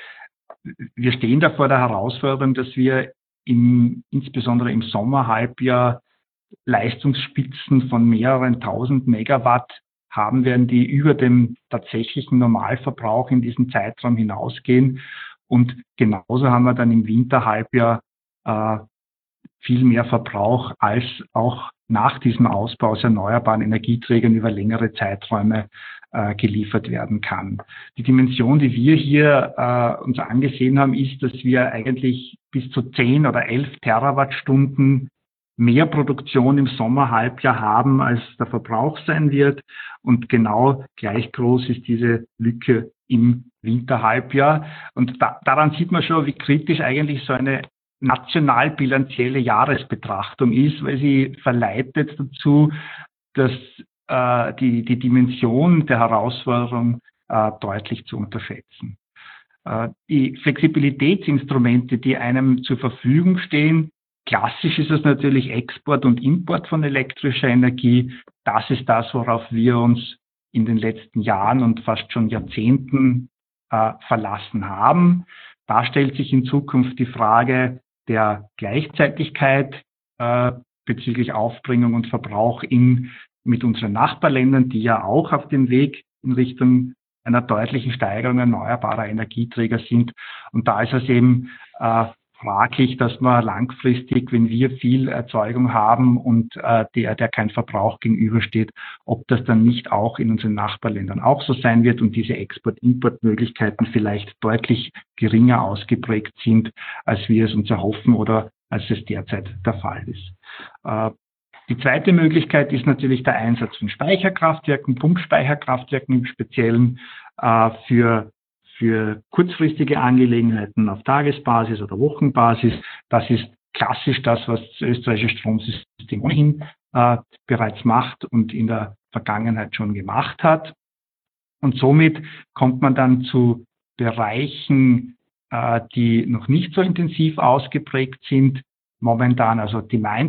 wir stehen da vor der Herausforderung, dass wir im, insbesondere im Sommerhalbjahr Leistungsspitzen von mehreren tausend Megawatt haben werden, die über dem tatsächlichen Normalverbrauch in diesem Zeitraum hinausgehen. Und genauso haben wir dann im Winterhalbjahr äh, viel mehr Verbrauch, als auch nach diesem Ausbau aus erneuerbaren Energieträgern über längere Zeiträume äh, geliefert werden kann. Die Dimension, die wir hier äh, uns angesehen haben, ist, dass wir eigentlich bis zu zehn oder elf Terawattstunden mehr Produktion im Sommerhalbjahr haben, als der Verbrauch sein wird. Und genau gleich groß ist diese Lücke im Winterhalbjahr. Und da, daran sieht man schon, wie kritisch eigentlich so eine national-bilanzielle Jahresbetrachtung ist, weil sie verleitet dazu, dass äh, die, die Dimension der Herausforderung äh, deutlich zu unterschätzen. Äh, die Flexibilitätsinstrumente, die einem zur Verfügung stehen, klassisch ist es natürlich Export und Import von elektrischer Energie. Das ist das, worauf wir uns in den letzten Jahren und fast schon Jahrzehnten äh, verlassen haben. Da stellt sich in Zukunft die Frage der Gleichzeitigkeit äh, bezüglich Aufbringung und Verbrauch in, mit unseren Nachbarländern, die ja auch auf dem Weg in Richtung einer deutlichen Steigerung erneuerbarer Energieträger sind. Und da ist es eben äh, fraglich, dass man langfristig, wenn wir viel Erzeugung haben und äh, der, der kein Verbrauch gegenübersteht, ob das dann nicht auch in unseren Nachbarländern auch so sein wird und diese Export-Import-Möglichkeiten vielleicht deutlich geringer ausgeprägt sind, als wir es uns erhoffen oder als es derzeit der Fall ist. Äh, die zweite Möglichkeit ist natürlich der Einsatz von Speicherkraftwerken, Pumpspeicherkraftwerken im Speziellen äh, für für kurzfristige Angelegenheiten auf Tagesbasis oder Wochenbasis. Das ist klassisch das, was das österreichische Stromsystem ohnehin äh, bereits macht und in der Vergangenheit schon gemacht hat. Und somit kommt man dann zu Bereichen, äh, die noch nicht so intensiv ausgeprägt sind. Momentan also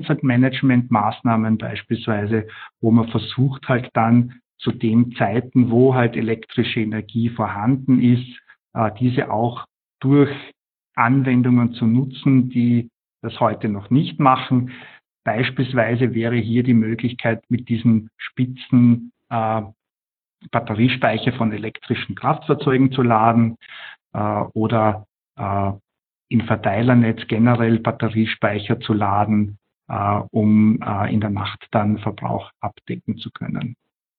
Demand-Management-Maßnahmen beispielsweise, wo man versucht halt dann zu den Zeiten, wo halt elektrische Energie vorhanden ist, diese auch durch Anwendungen zu nutzen, die das heute noch nicht machen. Beispielsweise wäre hier die Möglichkeit, mit diesen Spitzen äh, Batteriespeicher von elektrischen Kraftfahrzeugen zu laden äh, oder äh, im Verteilernetz generell Batteriespeicher zu laden, äh, um äh, in der Nacht dann Verbrauch abdecken zu können.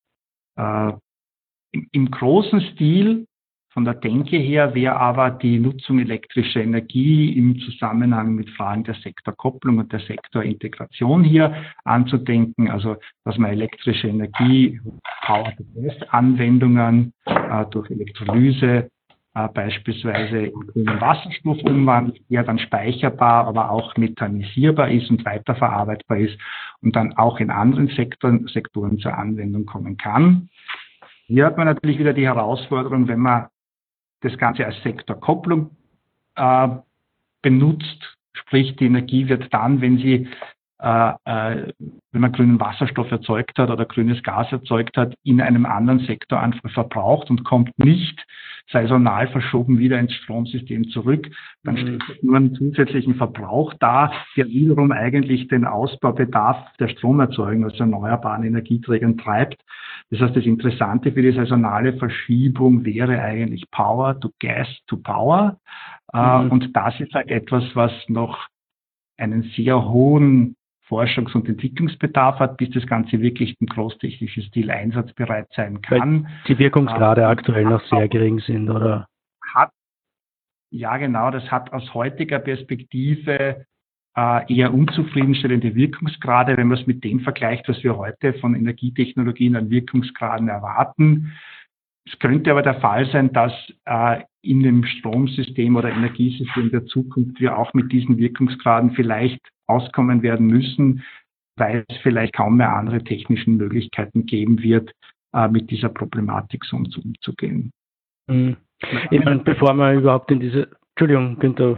Äh, im, im großen Stil von der Denke her wäre aber die Nutzung elektrischer Energie im Zusammenhang mit Fragen der Sektorkopplung und der Sektorintegration hier anzudenken. Also, dass man elektrische Energie, Power-to-Gas-Anwendungen äh, durch Elektrolyse äh, beispielsweise in grünen Wasserstoff umwandelt, der dann speicherbar, aber auch methanisierbar ist und weiterverarbeitbar ist und dann auch in anderen Sektoren, Sektoren zur Anwendung kommen kann. Hier hat man natürlich wieder die Herausforderung, wenn man das Ganze als Sektorkopplung äh, benutzt, sprich die Energie wird dann, wenn sie äh, äh, wenn man grünen Wasserstoff erzeugt hat oder grünes Gas erzeugt hat, in einem anderen Sektor einfach verbraucht und kommt nicht saisonal verschoben wieder ins Stromsystem zurück, dann stellt das nur einen zusätzlichen Verbrauch dar, der wiederum eigentlich den Ausbaubedarf der Stromerzeugung aus erneuerbaren Energieträgern treibt. Das heißt, das Interessante für die saisonale Verschiebung wäre eigentlich Power to Gas to Power. Mhm. Und das ist halt etwas, was noch einen sehr hohen Forschungs- und Entwicklungsbedarf hat, bis das Ganze wirklich im großtechnischen Stil einsatzbereit sein kann. Weil die Wirkungsgrade ähm, aktuell noch sehr gering sind, oder? Hat, ja, genau. Das hat aus heutiger Perspektive äh, eher unzufriedenstellende Wirkungsgrade, wenn man es mit dem vergleicht, was wir heute von Energietechnologien an Wirkungsgraden erwarten. Es könnte aber der Fall sein, dass äh, in dem Stromsystem oder Energiesystem der Zukunft wir auch mit diesen Wirkungsgraden vielleicht auskommen werden müssen, weil es vielleicht kaum mehr andere technische Möglichkeiten geben wird, äh, mit dieser Problematik so umzugehen. Mhm. Ich meine, bevor man überhaupt in diese... Entschuldigung, Günther.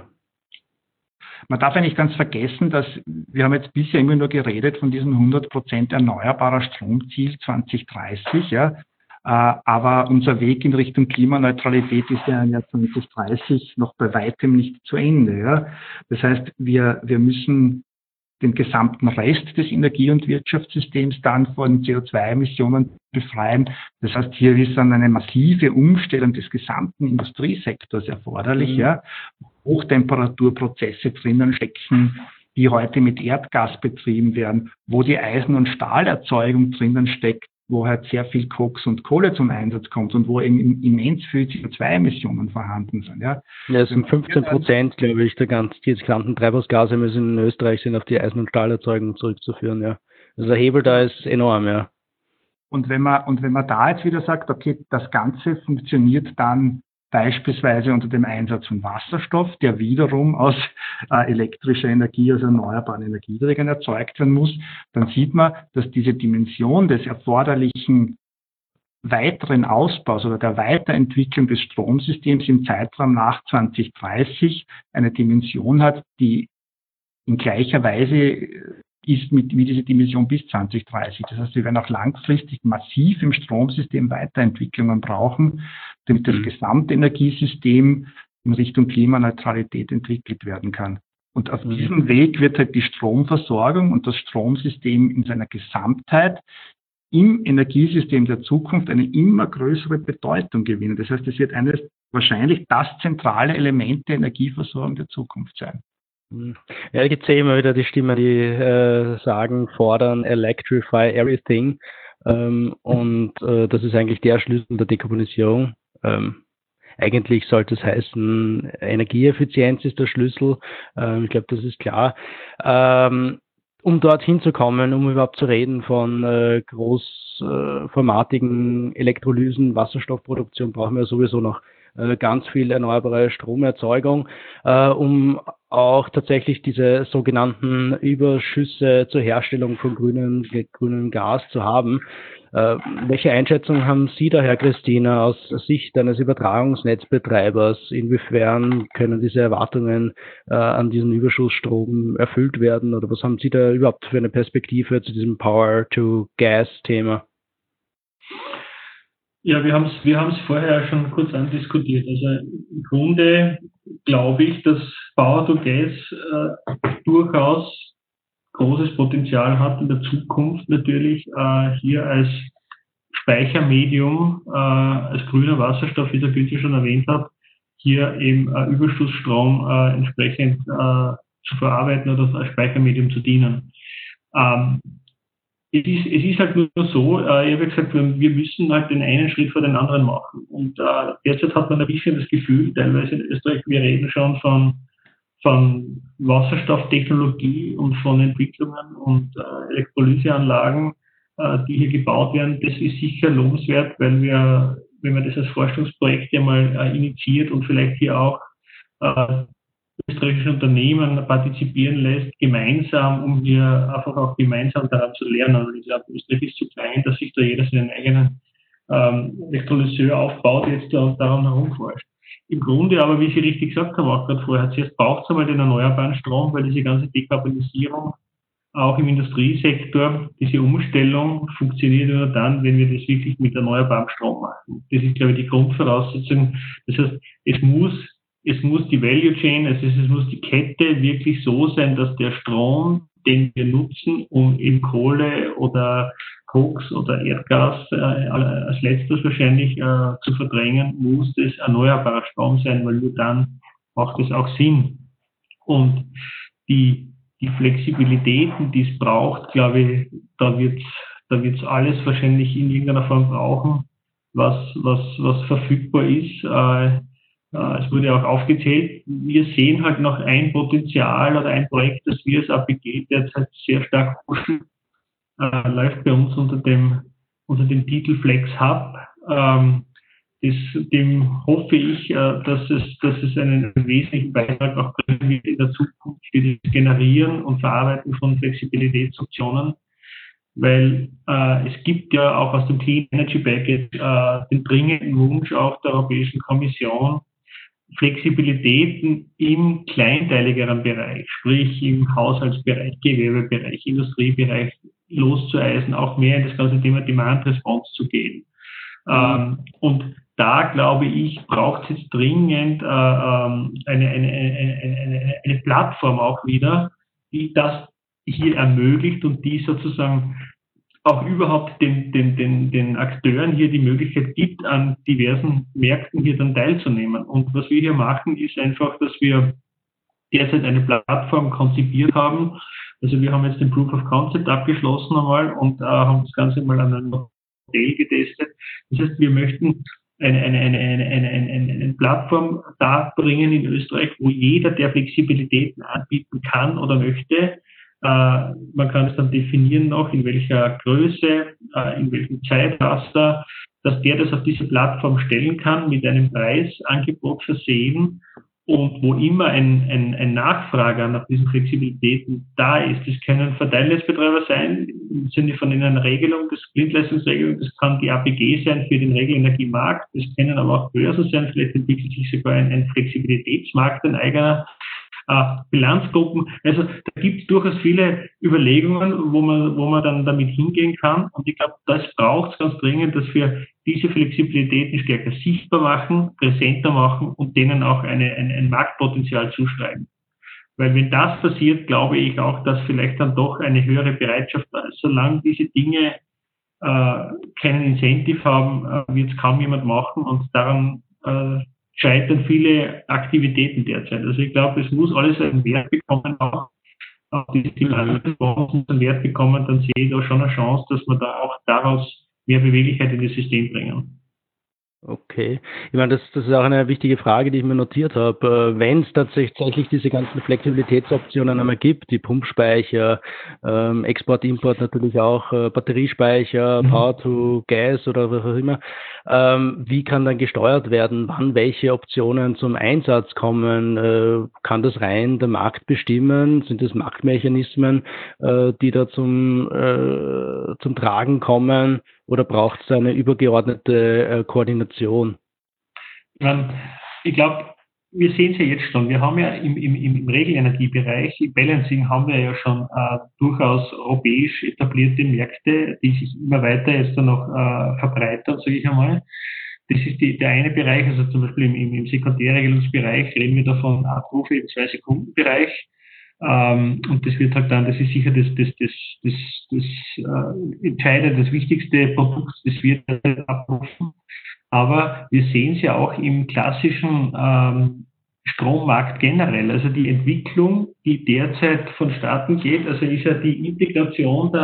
Man darf ja nicht ganz vergessen, dass wir haben jetzt bisher immer nur geredet von diesem hundert Prozent erneuerbarer Stromziel zwanzig dreißig, ja. Aber unser Weg in Richtung Klimaneutralität ist ja im Jahr zwanzig dreißig noch bei weitem nicht zu Ende. Ja? Das heißt, wir, wir müssen den gesamten Rest des Energie- und Wirtschaftssystems dann von C O zwei Emissionen befreien. Das heißt, hier ist dann eine massive Umstellung des gesamten Industriesektors erforderlich. Mhm. Ja? Hochtemperaturprozesse drinnen stecken, die heute mit Erdgas betrieben werden, wo die Eisen- und Stahlerzeugung drinnen steckt, wo halt sehr viel Koks und Kohle zum Einsatz kommt und wo eben immens viel C O zwei Emissionen vorhanden sind. Ja, ja es sind fünfzehn Prozent, glaube ich, der ganzen, die gesamten Treibhausgase in Österreich sind auf die Eisen- und Stahlerzeugung zurückzuführen. Ja. Also der Hebel da ist enorm, ja. Und wenn man, und wenn man da jetzt wieder sagt, okay, das Ganze funktioniert dann beispielsweise unter dem Einsatz von Wasserstoff, der wiederum aus äh, elektrischer Energie, aus erneuerbaren Energieträgern erzeugt werden muss, dann sieht man, dass diese Dimension des erforderlichen weiteren Ausbaus oder der Weiterentwicklung des Stromsystems im Zeitraum nach zwanzig dreißig eine Dimension hat, die in gleicher Weise ist mit, wie diese Dimension bis zwanzig dreißig. Das heißt, wir werden auch langfristig massiv im Stromsystem Weiterentwicklungen brauchen, damit das gesamte Energiesystem in Richtung Klimaneutralität entwickelt werden kann. Und auf mhm. diesem Weg wird halt die Stromversorgung und das Stromsystem in seiner Gesamtheit im Energiesystem der Zukunft eine immer größere Bedeutung gewinnen. Das heißt, es wird eines wahrscheinlich das zentrale Element der Energieversorgung der Zukunft sein. Ja, da gibt es ja immer wieder die Stimmen, die äh, sagen, fordern, electrify everything. Ähm, und äh, das ist eigentlich der Schlüssel der Dekarbonisierung. Ähm, eigentlich sollte es heißen, Energieeffizienz ist der Schlüssel. Ähm, ich glaube, das ist klar. Ähm, um dorthin zu kommen, um überhaupt zu reden von äh, großformatigen Elektrolysen, Wasserstoffproduktion, brauchen wir sowieso noch äh, ganz viel erneuerbare Stromerzeugung, äh, um auch tatsächlich diese sogenannten Überschüsse zur Herstellung von grünem, grünem Gas zu haben. Äh, welche Einschätzung haben Sie da, Herr Christina, aus Sicht eines Übertragungsnetzbetreibers? Inwiefern können diese Erwartungen äh, an diesen Überschussstrom erfüllt werden? Oder was haben Sie da überhaupt für eine Perspektive zu diesem Power-to-Gas-Thema? Ja, wir haben es wir haben es vorher schon kurz andiskutiert. Also im Grunde glaube ich, dass Power-to-Gas äh, durchaus großes Potenzial hat in der Zukunft natürlich äh, hier als Speichermedium, äh, als grüner Wasserstoff, wie der Günther schon erwähnt hat, hier eben äh, Überschussstrom äh, entsprechend äh, zu verarbeiten oder als Speichermedium zu dienen. Ähm, es, ist, es ist halt nur so, äh, ich habe gesagt, wir, wir müssen halt den einen Schritt vor den anderen machen. Und äh, derzeit hat man ein bisschen das Gefühl, teilweise in Österreich, wir reden schon von von Wasserstofftechnologie und von Entwicklungen und äh, Elektrolyseanlagen, äh, die hier gebaut werden. Das ist sicher lohnenswert, weil wir, wenn man das als Forschungsprojekt ja mal äh, initiiert und vielleicht hier auch äh, österreichische Unternehmen partizipieren lässt, gemeinsam, um hier einfach auch gemeinsam daran zu lernen. Also ich glaube, Österreich ist zu klein, dass sich da jeder seinen eigenen ähm, Elektrolyseur aufbaut jetzt und daran herumforscht. Im Grunde aber, wie Sie richtig gesagt haben, auch gerade vorher, zuerst braucht es einmal den erneuerbaren Strom, weil diese ganze Dekarbonisierung auch im Industriesektor, diese Umstellung funktioniert nur dann, wenn wir das wirklich mit erneuerbarem Strom machen. Das ist, glaube ich, die Grundvoraussetzung. Das heißt, es muss, es muss die Value Chain, also es muss die Kette wirklich so sein, dass der Strom, den wir nutzen, um eben Kohle oder Koks oder Erdgas äh, als letztes wahrscheinlich äh, zu verdrängen, muss das erneuerbarer Strom sein, weil nur dann macht es auch Sinn. Und die Die Flexibilitäten, die es braucht, glaube ich, da wird da wird's alles wahrscheinlich in irgendeiner Form brauchen, was, was, was verfügbar ist. Äh, äh, es wurde auch aufgezählt, wir sehen halt noch ein Potenzial oder ein Projekt, das wir als A P G derzeit sehr stark pushen, äh, läuft bei uns unter dem, unter dem Titel Flex Hub. Ähm, Das, dem hoffe ich, dass es, dass es einen wesentlichen Beitrag auch bringen wird in der Zukunft für das Generieren und Verarbeiten von Flexibilitätsoptionen, weil äh, es gibt ja auch aus dem Clean Energy Package äh, den dringenden Wunsch auch der Europäischen Kommission, Flexibilitäten im kleinteiligeren Bereich, sprich im Haushaltsbereich, Gewerbebereich, Industriebereich loszueisen, auch mehr in das ganze Thema Demand Response zu gehen. Ähm, und da, glaube ich, braucht es jetzt dringend äh, eine, eine, eine, eine, eine Plattform auch wieder, die das hier ermöglicht und die sozusagen auch überhaupt den, den, den, den Akteuren hier die Möglichkeit gibt, an diversen Märkten hier dann teilzunehmen. Und was wir hier machen, ist einfach, dass wir derzeit eine Plattform konzipiert haben. Also wir haben jetzt den Proof of Concept abgeschlossen einmal und äh, haben das Ganze mal an einem Modell getestet. Das heißt, wir möchten eine, eine, eine, eine, eine, eine, eine Plattform darbringen in Österreich, wo jeder, der Flexibilitäten anbieten kann oder möchte, äh, man kann es dann definieren noch, in welcher Größe, äh, in welchem Zeitraster, dass der das auf diese Plattform stellen kann, mit einem Preisangebot versehen. Und wo immer ein, ein, ein Nachfrager nach diesen Flexibilitäten da ist, das können Verteilnetzbetreiber sein, im Sinne von einer Regelung, das Blindleistungsregelung, das kann die A P G sein für den Regelenergiemarkt, das können aber auch Börsen sein, vielleicht entwickelt sich sogar ein, ein Flexibilitätsmarkt, ein eigener, äh, Bilanzgruppen. Also da gibt es durchaus viele Überlegungen, wo man, wo man dann damit hingehen kann. Und ich glaube, das braucht es ganz dringend, dass wir diese Flexibilitäten stärker sichtbar machen, präsenter machen und denen auch eine, eine, ein Marktpotenzial zuschreiben. Weil wenn das passiert, glaube ich auch, dass vielleicht dann doch eine höhere Bereitschaft da ist. Solange diese Dinge äh, keinen Incentive haben, äh, wird es kaum jemand machen und daran äh, scheitern viele Aktivitäten derzeit. Also ich glaube, es muss alles einen Wert bekommen, auch auf diese Thematik einen Wert bekommen, dann sehe ich da schon eine Chance, dass wir da auch daraus mehr Beweglichkeit in das System bringen. Okay. Ich meine, das, das ist auch eine wichtige Frage, die ich mir notiert habe. Wenn es tatsächlich diese ganzen Flexibilitätsoptionen einmal gibt, die Pumpspeicher, ähm, Export, Import natürlich auch, äh, Batteriespeicher, mhm. Power to Gas oder was auch immer, ähm, wie kann dann gesteuert werden, wann welche Optionen zum Einsatz kommen? Äh, kann das rein der Markt bestimmen? Sind das Marktmechanismen, äh, die da zum, äh, zum Tragen kommen? Oder braucht es eine übergeordnete äh, Koordination? Ich glaube, wir sehen es ja jetzt schon. Wir haben ja im, im, im Regelenergiebereich, im Balancing haben wir ja schon äh, durchaus europäisch etablierte Märkte, die sich immer weiter jetzt dann noch äh, verbreitern, sage ich einmal. Das ist die, der eine Bereich, also zum Beispiel im, im, im Sekundärregelungsbereich reden wir davon Abrufe im Zwei-Sekunden-Bereich. Ähm, und das wird halt dann, das ist sicher das, das, das, das, das äh, Entscheidende, das wichtigste Produkt, das wird halt abrufen. Aber wir sehen es ja auch im klassischen ähm, Strommarkt generell. Also die Entwicklung, die derzeit vonstatten geht, also ist ja die Integration der,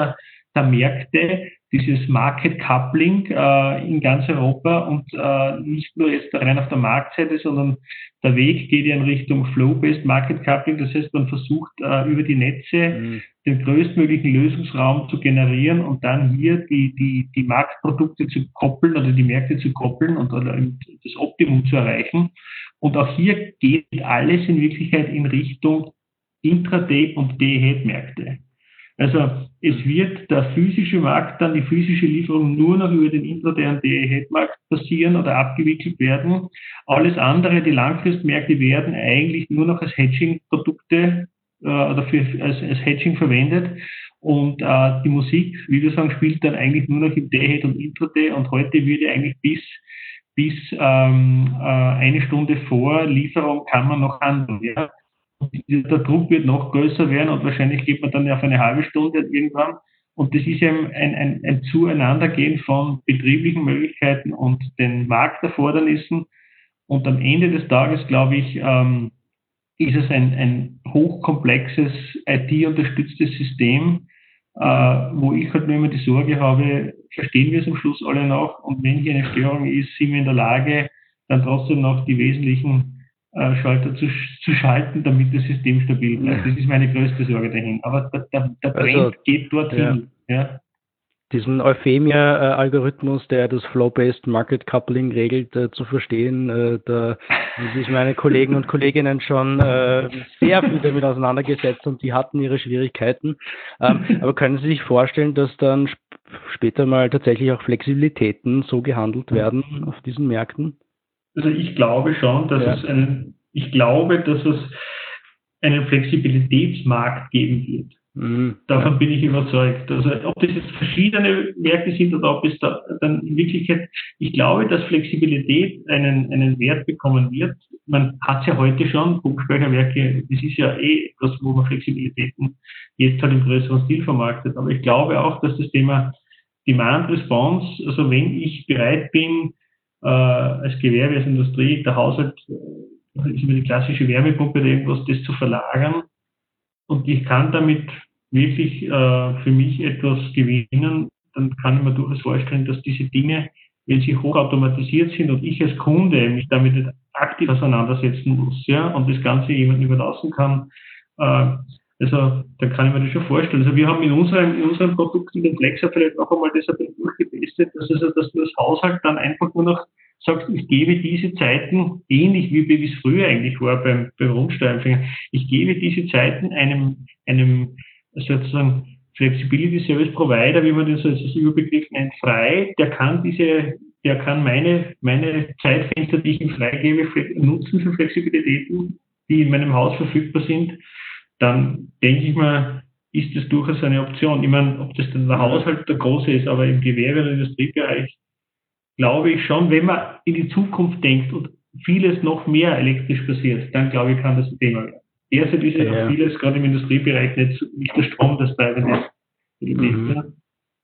der Märkte, dieses Market Coupling äh, in ganz Europa und äh, nicht nur jetzt rein auf der Marktseite, sondern der Weg geht ja in Richtung Flow-Based Market Coupling. Das heißt, man versucht äh, über die Netze mhm. den größtmöglichen Lösungsraum zu generieren und dann hier die, die, die Marktprodukte zu koppeln oder die Märkte zu koppeln und oder das Optimum zu erreichen. Und auch hier geht alles in Wirklichkeit in Richtung Intraday- und Day-Ahead-Märkte. Also es wird der physische Markt, dann die physische Lieferung nur noch über den Intraday- und Day-Ahead-Markt passieren oder abgewickelt werden. Alles andere, die Langfristmärkte, werden eigentlich nur noch als Hedging-Produkte äh, oder für, als, als Hedging verwendet. Und äh, die Musik, wie wir sagen, spielt dann eigentlich nur noch im Day-Ahead und Intraday. Und heute würde eigentlich bis, bis ähm, äh, eine Stunde vor Lieferung kann man noch handeln. Ja? Der Druck wird noch größer werden und wahrscheinlich geht man dann auf eine halbe Stunde irgendwann. Und das ist eben ein, ein, ein Zueinandergehen von betrieblichen Möglichkeiten und den Markterfordernissen. Und am Ende des Tages, glaube ich, ähm, ist es ein, ein hochkomplexes I T-unterstütztes System, äh, wo ich halt nur immer die Sorge habe, verstehen wir es am Schluss alle noch? Und wenn hier eine Störung ist, sind wir in der Lage, dann trotzdem noch die wesentlichen Schalter zu, zu schalten, damit das System stabil bleibt. Das ist meine größte Sorge dahin. Aber der, der, der Trend also, geht dorthin. Ja. Ja. Diesen Euphemia-Algorithmus, der das Flow-Based Market Coupling regelt, äh, zu verstehen, äh, da haben sich meine Kollegen und Kolleginnen schon äh, sehr viel damit auseinandergesetzt und die hatten ihre Schwierigkeiten. Ähm, aber können Sie sich vorstellen, dass dann sp- später mal tatsächlich auch Flexibilitäten so gehandelt werden auf diesen Märkten? Also ich glaube schon, dass ja. es einen, ich glaube, dass es einen Flexibilitätsmarkt geben wird. Mhm. Davon ja. bin ich überzeugt. Also ob das jetzt verschiedene Märkte sind oder ob es da dann in Wirklichkeit, ich glaube, dass Flexibilität einen, einen Wert bekommen wird. Man hat es ja heute schon, Pumpspeicherwerke, das ist ja eh etwas, wo man Flexibilitäten jetzt halt im größeren Stil vermarktet. Aber ich glaube auch, dass das Thema Demand Response, also wenn ich bereit bin, äh, als Gewerbe, als Industrie, der Haushalt äh, ist über die klassische Wärmepumpe oder irgendwas, das zu verlagern, und ich kann damit wirklich äh, für mich etwas gewinnen, dann kann ich mir durchaus vorstellen, dass diese Dinge, wenn sie hochautomatisiert sind und ich als Kunde mich damit nicht aktiv auseinandersetzen muss, ja, und das Ganze jemandem überlassen kann, äh, also da kann ich mir das schon vorstellen. Also wir haben in unserem, in unserem Produkt, in dem Flexer vielleicht auch einmal das durchgetestet, dass, also, dass du das Haushalt dann einfach nur noch sagst, ich gebe diese Zeiten, ähnlich wie, wie es früher eigentlich war beim, beim Rundsteuerempfänger, ich gebe diese Zeiten einem, einem sozusagen Flexibility Service Provider, wie man das als Überbegriff nennt, frei, der kann diese, der kann meine, meine Zeitfenster, die ich ihm freigebe, nutzen für Flexibilitäten, die in meinem Haus verfügbar sind. Dann denke ich mal, ist das durchaus eine Option. Ich meine, ob das dann der Haushalt der große ist, aber im Gewerbe- und Industriebereich glaube ich schon, wenn man in die Zukunft denkt und vieles noch mehr elektrisch passiert, dann glaube ich, kann das ein Thema werden. Derzeit ist ja auch vieles, gerade im Industriebereich, nicht, nicht der Strom, das treibende Element. Mhm.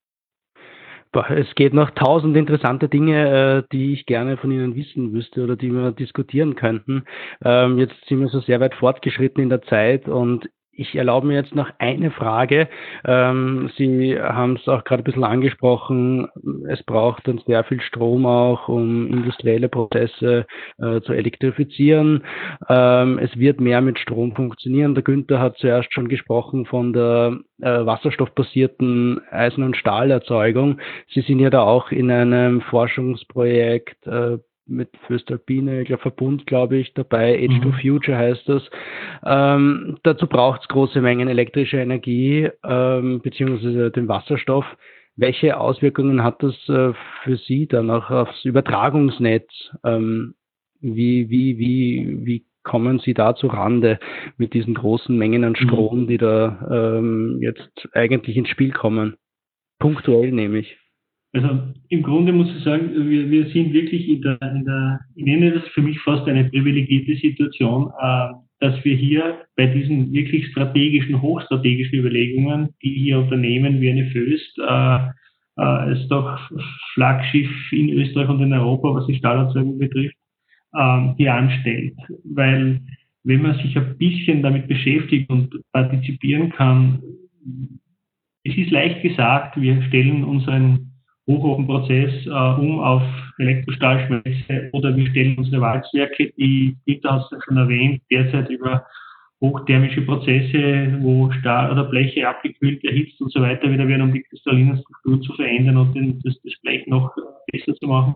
Es geht noch tausend interessante Dinge, die ich gerne von Ihnen wissen wüsste oder die wir diskutieren könnten. Jetzt sind wir so sehr weit fortgeschritten in der Zeit und ich erlaube mir jetzt noch eine Frage. Sie haben es auch gerade ein bisschen angesprochen. Es braucht dann sehr viel Strom auch, um industrielle Prozesse äh, zu elektrifizieren. Ähm, es wird mehr mit Strom funktionieren. Der Günther hat zuerst schon gesprochen von der äh, wasserstoffbasierten Eisen- und Stahlerzeugung. Sie sind ja da auch in einem Forschungsprojekt äh, mit Föstalpine, ich glaube Verbund, glaube ich, dabei, Age mhm. to Future heißt das. Ähm, dazu braucht es große Mengen elektrischer Energie, ähm, beziehungsweise den Wasserstoff. Welche Auswirkungen hat das äh, für Sie dann auch aufs Übertragungsnetz? Ähm, wie, wie, wie, wie kommen Sie da zu Rande mit diesen großen Mengen an Strom, mhm. die da ähm, jetzt eigentlich ins Spiel kommen? Punktuell nämlich. Also im Grunde muss ich sagen, wir, wir sind wirklich in der, in der, ich nenne das für mich fast eine privilegierte Situation, äh, dass wir hier bei diesen wirklich strategischen, hochstrategischen Überlegungen, die hier Unternehmen wie eine Föst, äh, äh, ist doch Flaggschiff in Österreich und in Europa, was die Stahlerzeugung betrifft, äh, hier anstellt. Weil wenn man sich ein bisschen damit beschäftigt und partizipieren kann, es ist leicht gesagt, wir stellen unseren Hochofenprozess äh, um auf Elektrostahlschmelze oder wir stellen unsere Walzwerke, die Dieter hat es ja schon erwähnt, derzeit über hochthermische Prozesse, wo Stahl oder Bleche abgekühlt, erhitzt und so weiter wieder werden, um die kristalline Struktur zu verändern und den, das, das Blech noch besser zu machen.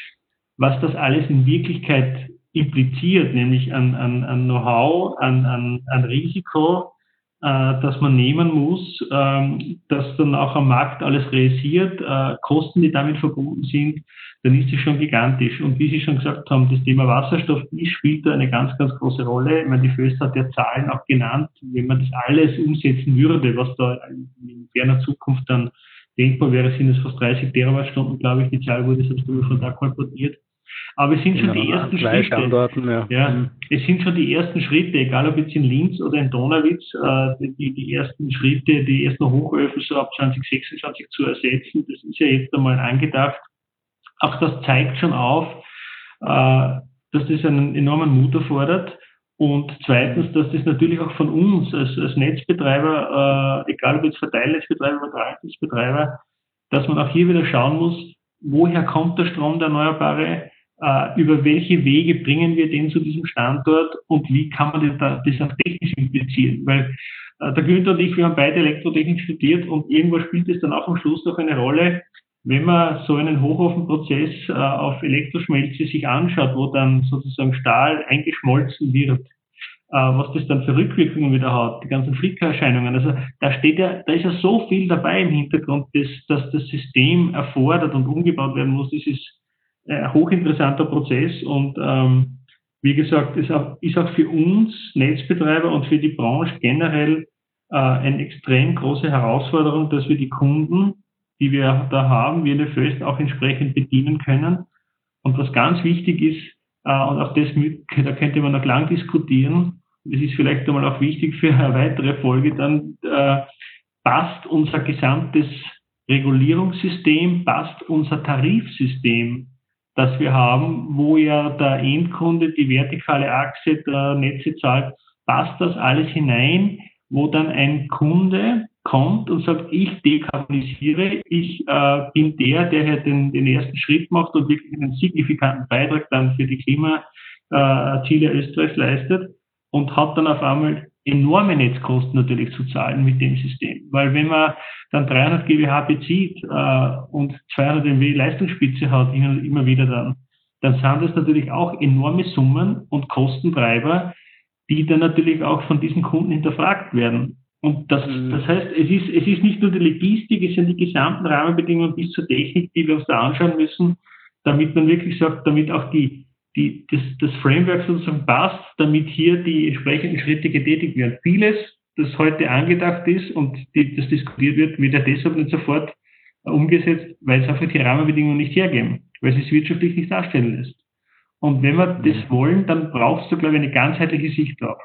Was das alles in Wirklichkeit impliziert, nämlich an, an, an Know-how, an, an, an Risiko, äh, das man nehmen muss, ähm, das dann auch am Markt alles realisiert, äh, Kosten, die damit verbunden sind, dann ist es schon gigantisch. Und wie Sie schon gesagt haben, das Thema Wasserstoff spielt da eine ganz, ganz große Rolle. Ich meine, die Föst hat ja Zahlen auch genannt. Wenn man das alles umsetzen würde, was da in ferner Zukunft dann denkbar wäre, sind es fast dreißig Terawattstunden, glaube ich. Die Zahl wurde selbst von da kolportiert. Aber es sind schon die ersten Schritte. Ja. Ja, es sind schon die ersten Schritte, egal ob jetzt in Linz oder in Donawitz, äh, die, die ersten Schritte, die ersten Hochöfen so ab zwanzig sechsundzwanzig zu ersetzen. Das ist ja jetzt einmal angedacht. Auch das zeigt schon auf, äh, dass das einen enormen Mut erfordert. Und zweitens, dass das natürlich auch von uns als, als Netzbetreiber, äh, egal ob jetzt Verteilnetzbetreiber oder Verteilnetzbetreiber, dass man auch hier wieder schauen muss, woher kommt der Strom, der Erneuerbare, äh, über welche Wege bringen wir den zu diesem Standort und wie kann man das, das auch technisch implizieren. Weil äh, der Günther und ich, wir haben beide Elektrotechnik studiert und irgendwo spielt es dann auch am Schluss noch eine Rolle, wenn man so einen Hochofenprozess äh, auf Elektroschmelze sich anschaut, wo dann sozusagen Stahl eingeschmolzen wird, äh, was das dann für Rückwirkungen wieder hat, die ganzen Flickererscheinungen. Also da steht ja, da ist ja so viel dabei im Hintergrund, dass, dass das System erfordert und umgebaut werden muss. Das ist ein hochinteressanter Prozess und ähm, wie gesagt, es ist auch für uns Netzbetreiber und für die Branche generell äh, eine extrem große Herausforderung, dass wir die Kunden, die wir da haben, wir eine Föst auch entsprechend bedienen können. Und was ganz wichtig ist, äh, und auch das, mit, da könnte man noch lang diskutieren, das ist vielleicht einmal auch wichtig für eine weitere Folge, dann äh, passt unser gesamtes Regulierungssystem, passt unser Tarifsystem, das wir haben, wo ja der Endkunde die vertikale Achse der Netze zahlt, passt das alles hinein, wo dann ein Kunde kommt und sagt, ich dekarbonisiere, ich äh, bin der, der halt den, den ersten Schritt macht und wirklich einen signifikanten Beitrag dann für die Klimaziele äh, Österreichs leistet und hat dann auf einmal enorme Netzkosten natürlich zu zahlen mit dem System. Weil wenn man dann dreihundert Gigawatt bezieht äh, und zweihundert Megawatt Leistungsspitze hat, immer, immer wieder dann, dann sind das natürlich auch enorme Summen und Kostentreiber, die dann natürlich auch von diesen Kunden hinterfragt werden. Und das, das heißt, es ist, es ist nicht nur die Logistik, es sind die gesamten Rahmenbedingungen bis zur Technik, die wir uns da anschauen müssen, damit man wirklich sagt, damit auch die, die, das, das Framework sozusagen passt, damit hier die entsprechenden Schritte getätigt werden. Vieles, das heute angedacht ist und die, das diskutiert wird, wird ja deshalb nicht sofort umgesetzt, weil es einfach die Rahmenbedingungen nicht hergeben, weil es es wirtschaftlich nicht darstellen lässt. Und wenn wir das wollen, dann brauchst du, glaube ich, eine ganzheitliche Sicht drauf.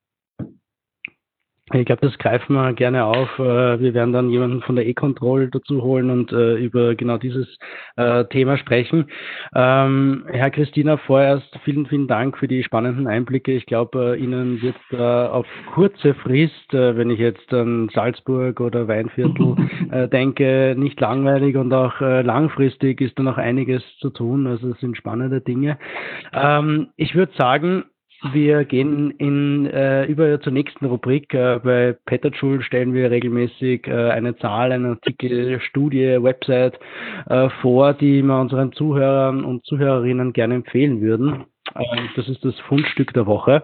Ich glaube, das greifen wir gerne auf. Wir werden dann jemanden von der E-Control dazu holen und äh, über genau dieses äh, Thema sprechen. Ähm, Herr Christina, vorerst vielen, vielen Dank für die spannenden Einblicke. Ich glaube, äh, Ihnen wird äh, auf kurze Frist, äh, wenn ich jetzt an Salzburg oder Weinviertel äh, denke, nicht langweilig und auch äh, langfristig ist da noch einiges zu tun. Also es sind spannende Dinge. Ähm, ich würde sagen, wir gehen in, äh, über zur nächsten Rubrik. Äh, bei Petterjoule stellen wir regelmäßig äh, eine Zahl, einen Artikel, Studie, Website äh, vor, die wir unseren Zuhörern und Zuhörerinnen gerne empfehlen würden. Äh, das ist das Fundstück der Woche.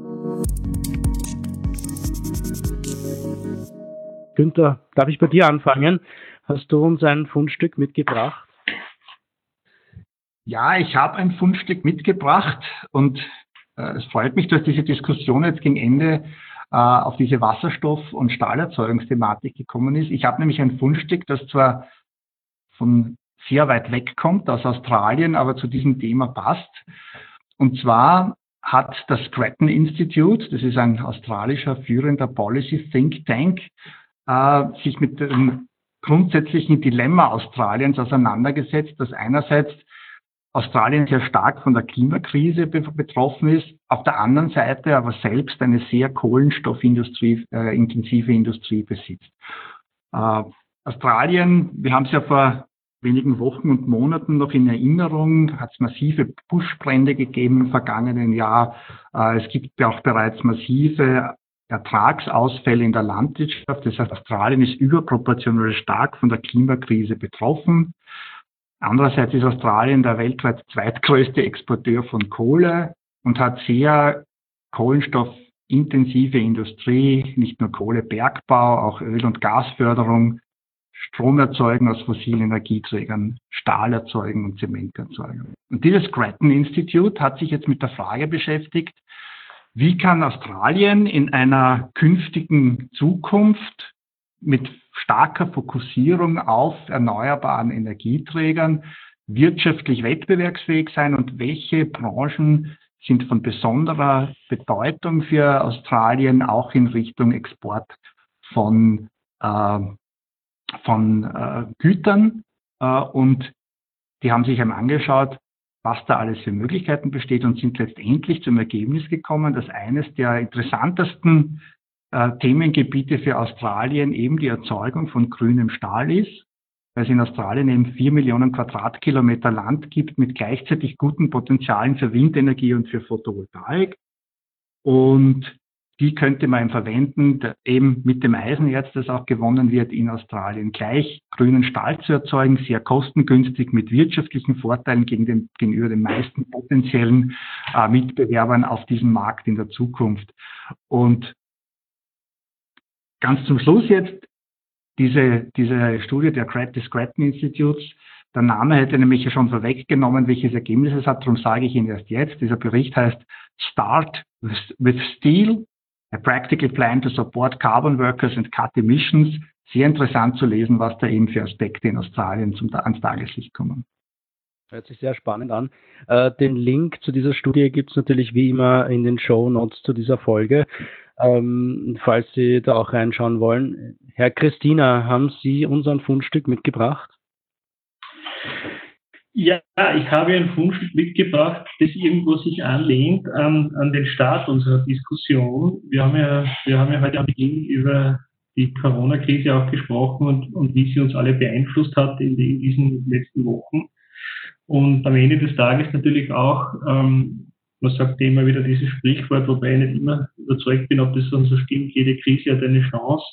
Günther, darf ich bei dir anfangen? Hast du uns ein Fundstück mitgebracht? Ja, ich habe ein Fundstück mitgebracht und es freut mich, dass diese Diskussion jetzt gegen Ende äh, auf diese Wasserstoff- und Stahlerzeugungsthematik gekommen ist. Ich habe nämlich ein Fundstück, das zwar von sehr weit weg kommt, aus Australien, aber zu diesem Thema passt. Und zwar hat das Grattan Institute, das ist ein australischer führender Policy Think Tank, äh, sich mit dem grundsätzlichen Dilemma Australiens auseinandergesetzt, dass einerseits Australien sehr stark von der Klimakrise be- betroffen ist, auf der anderen Seite aber selbst eine sehr kohlenstoffintensive äh, intensive Industrie besitzt. Äh, Australien, wir haben es ja vor wenigen Wochen und Monaten noch in Erinnerung, hat es massive Buschbrände gegeben im vergangenen Jahr. Äh, es gibt ja auch bereits massive Ertragsausfälle in der Landwirtschaft. Das heißt, Australien ist überproportional stark von der Klimakrise betroffen. Andererseits ist Australien der weltweit zweitgrößte Exporteur von Kohle und hat sehr kohlenstoffintensive Industrie, nicht nur Kohlebergbau, auch Öl- und Gasförderung, Strom erzeugen aus fossilen Energieträgern, Stahl erzeugen und Zement erzeugen. Und dieses Grattan Institute hat sich jetzt mit der Frage beschäftigt, wie kann Australien in einer künftigen Zukunft mit starker Fokussierung auf erneuerbaren Energieträgern wirtschaftlich wettbewerbsfähig sein und welche Branchen sind von besonderer Bedeutung für Australien auch in Richtung Export von, äh, von äh, Gütern. Äh, und die haben sich eben angeschaut, was da alles für Möglichkeiten besteht und sind letztendlich zum Ergebnis gekommen, dass eines der interessantesten äh, Themengebiete für Australien eben die Erzeugung von grünem Stahl ist, weil es in Australien eben vier Millionen Quadratkilometer Land gibt mit gleichzeitig guten Potenzialen für Windenergie und für Photovoltaik. Und die könnte man verwenden, eben mit dem Eisenerz, das auch gewonnen wird in Australien, gleich grünen Stahl zu erzeugen, sehr kostengünstig mit wirtschaftlichen Vorteilen gegen den, gegenüber den meisten potenziellen äh, Mitbewerbern auf diesem Markt in der Zukunft. Und ganz zum Schluss jetzt diese, diese Studie der, des Grattan Institutes. Der Name hätte nämlich schon vorweggenommen, welches Ergebnis es hat, darum sage ich Ihnen erst jetzt. Dieser Bericht heißt Start with Steel, a practical plan to support carbon workers and cut emissions. Sehr interessant zu lesen, was da eben für Aspekte in Australien zum, ans Tageslicht kommen. Hört sich sehr spannend an. Äh, den Link zu dieser Studie gibt es natürlich wie immer in den Shownotes zu dieser Folge, ähm, falls Sie da auch reinschauen wollen. Herr Christina, haben Sie uns ein Fundstück mitgebracht? Ja, ich habe ein Fundstück mitgebracht, das irgendwo sich anlehnt an, an den Start unserer Diskussion. Wir haben ja, wir haben ja heute am Beginn über die Corona-Krise auch gesprochen und, und wie sie uns alle beeinflusst hat in, die, in diesen letzten Wochen. Und am Ende des Tages natürlich auch, ähm, man sagt ja immer wieder dieses Sprichwort, wobei ich nicht immer überzeugt bin, ob das dann so stimmt, jede Krise hat eine Chance.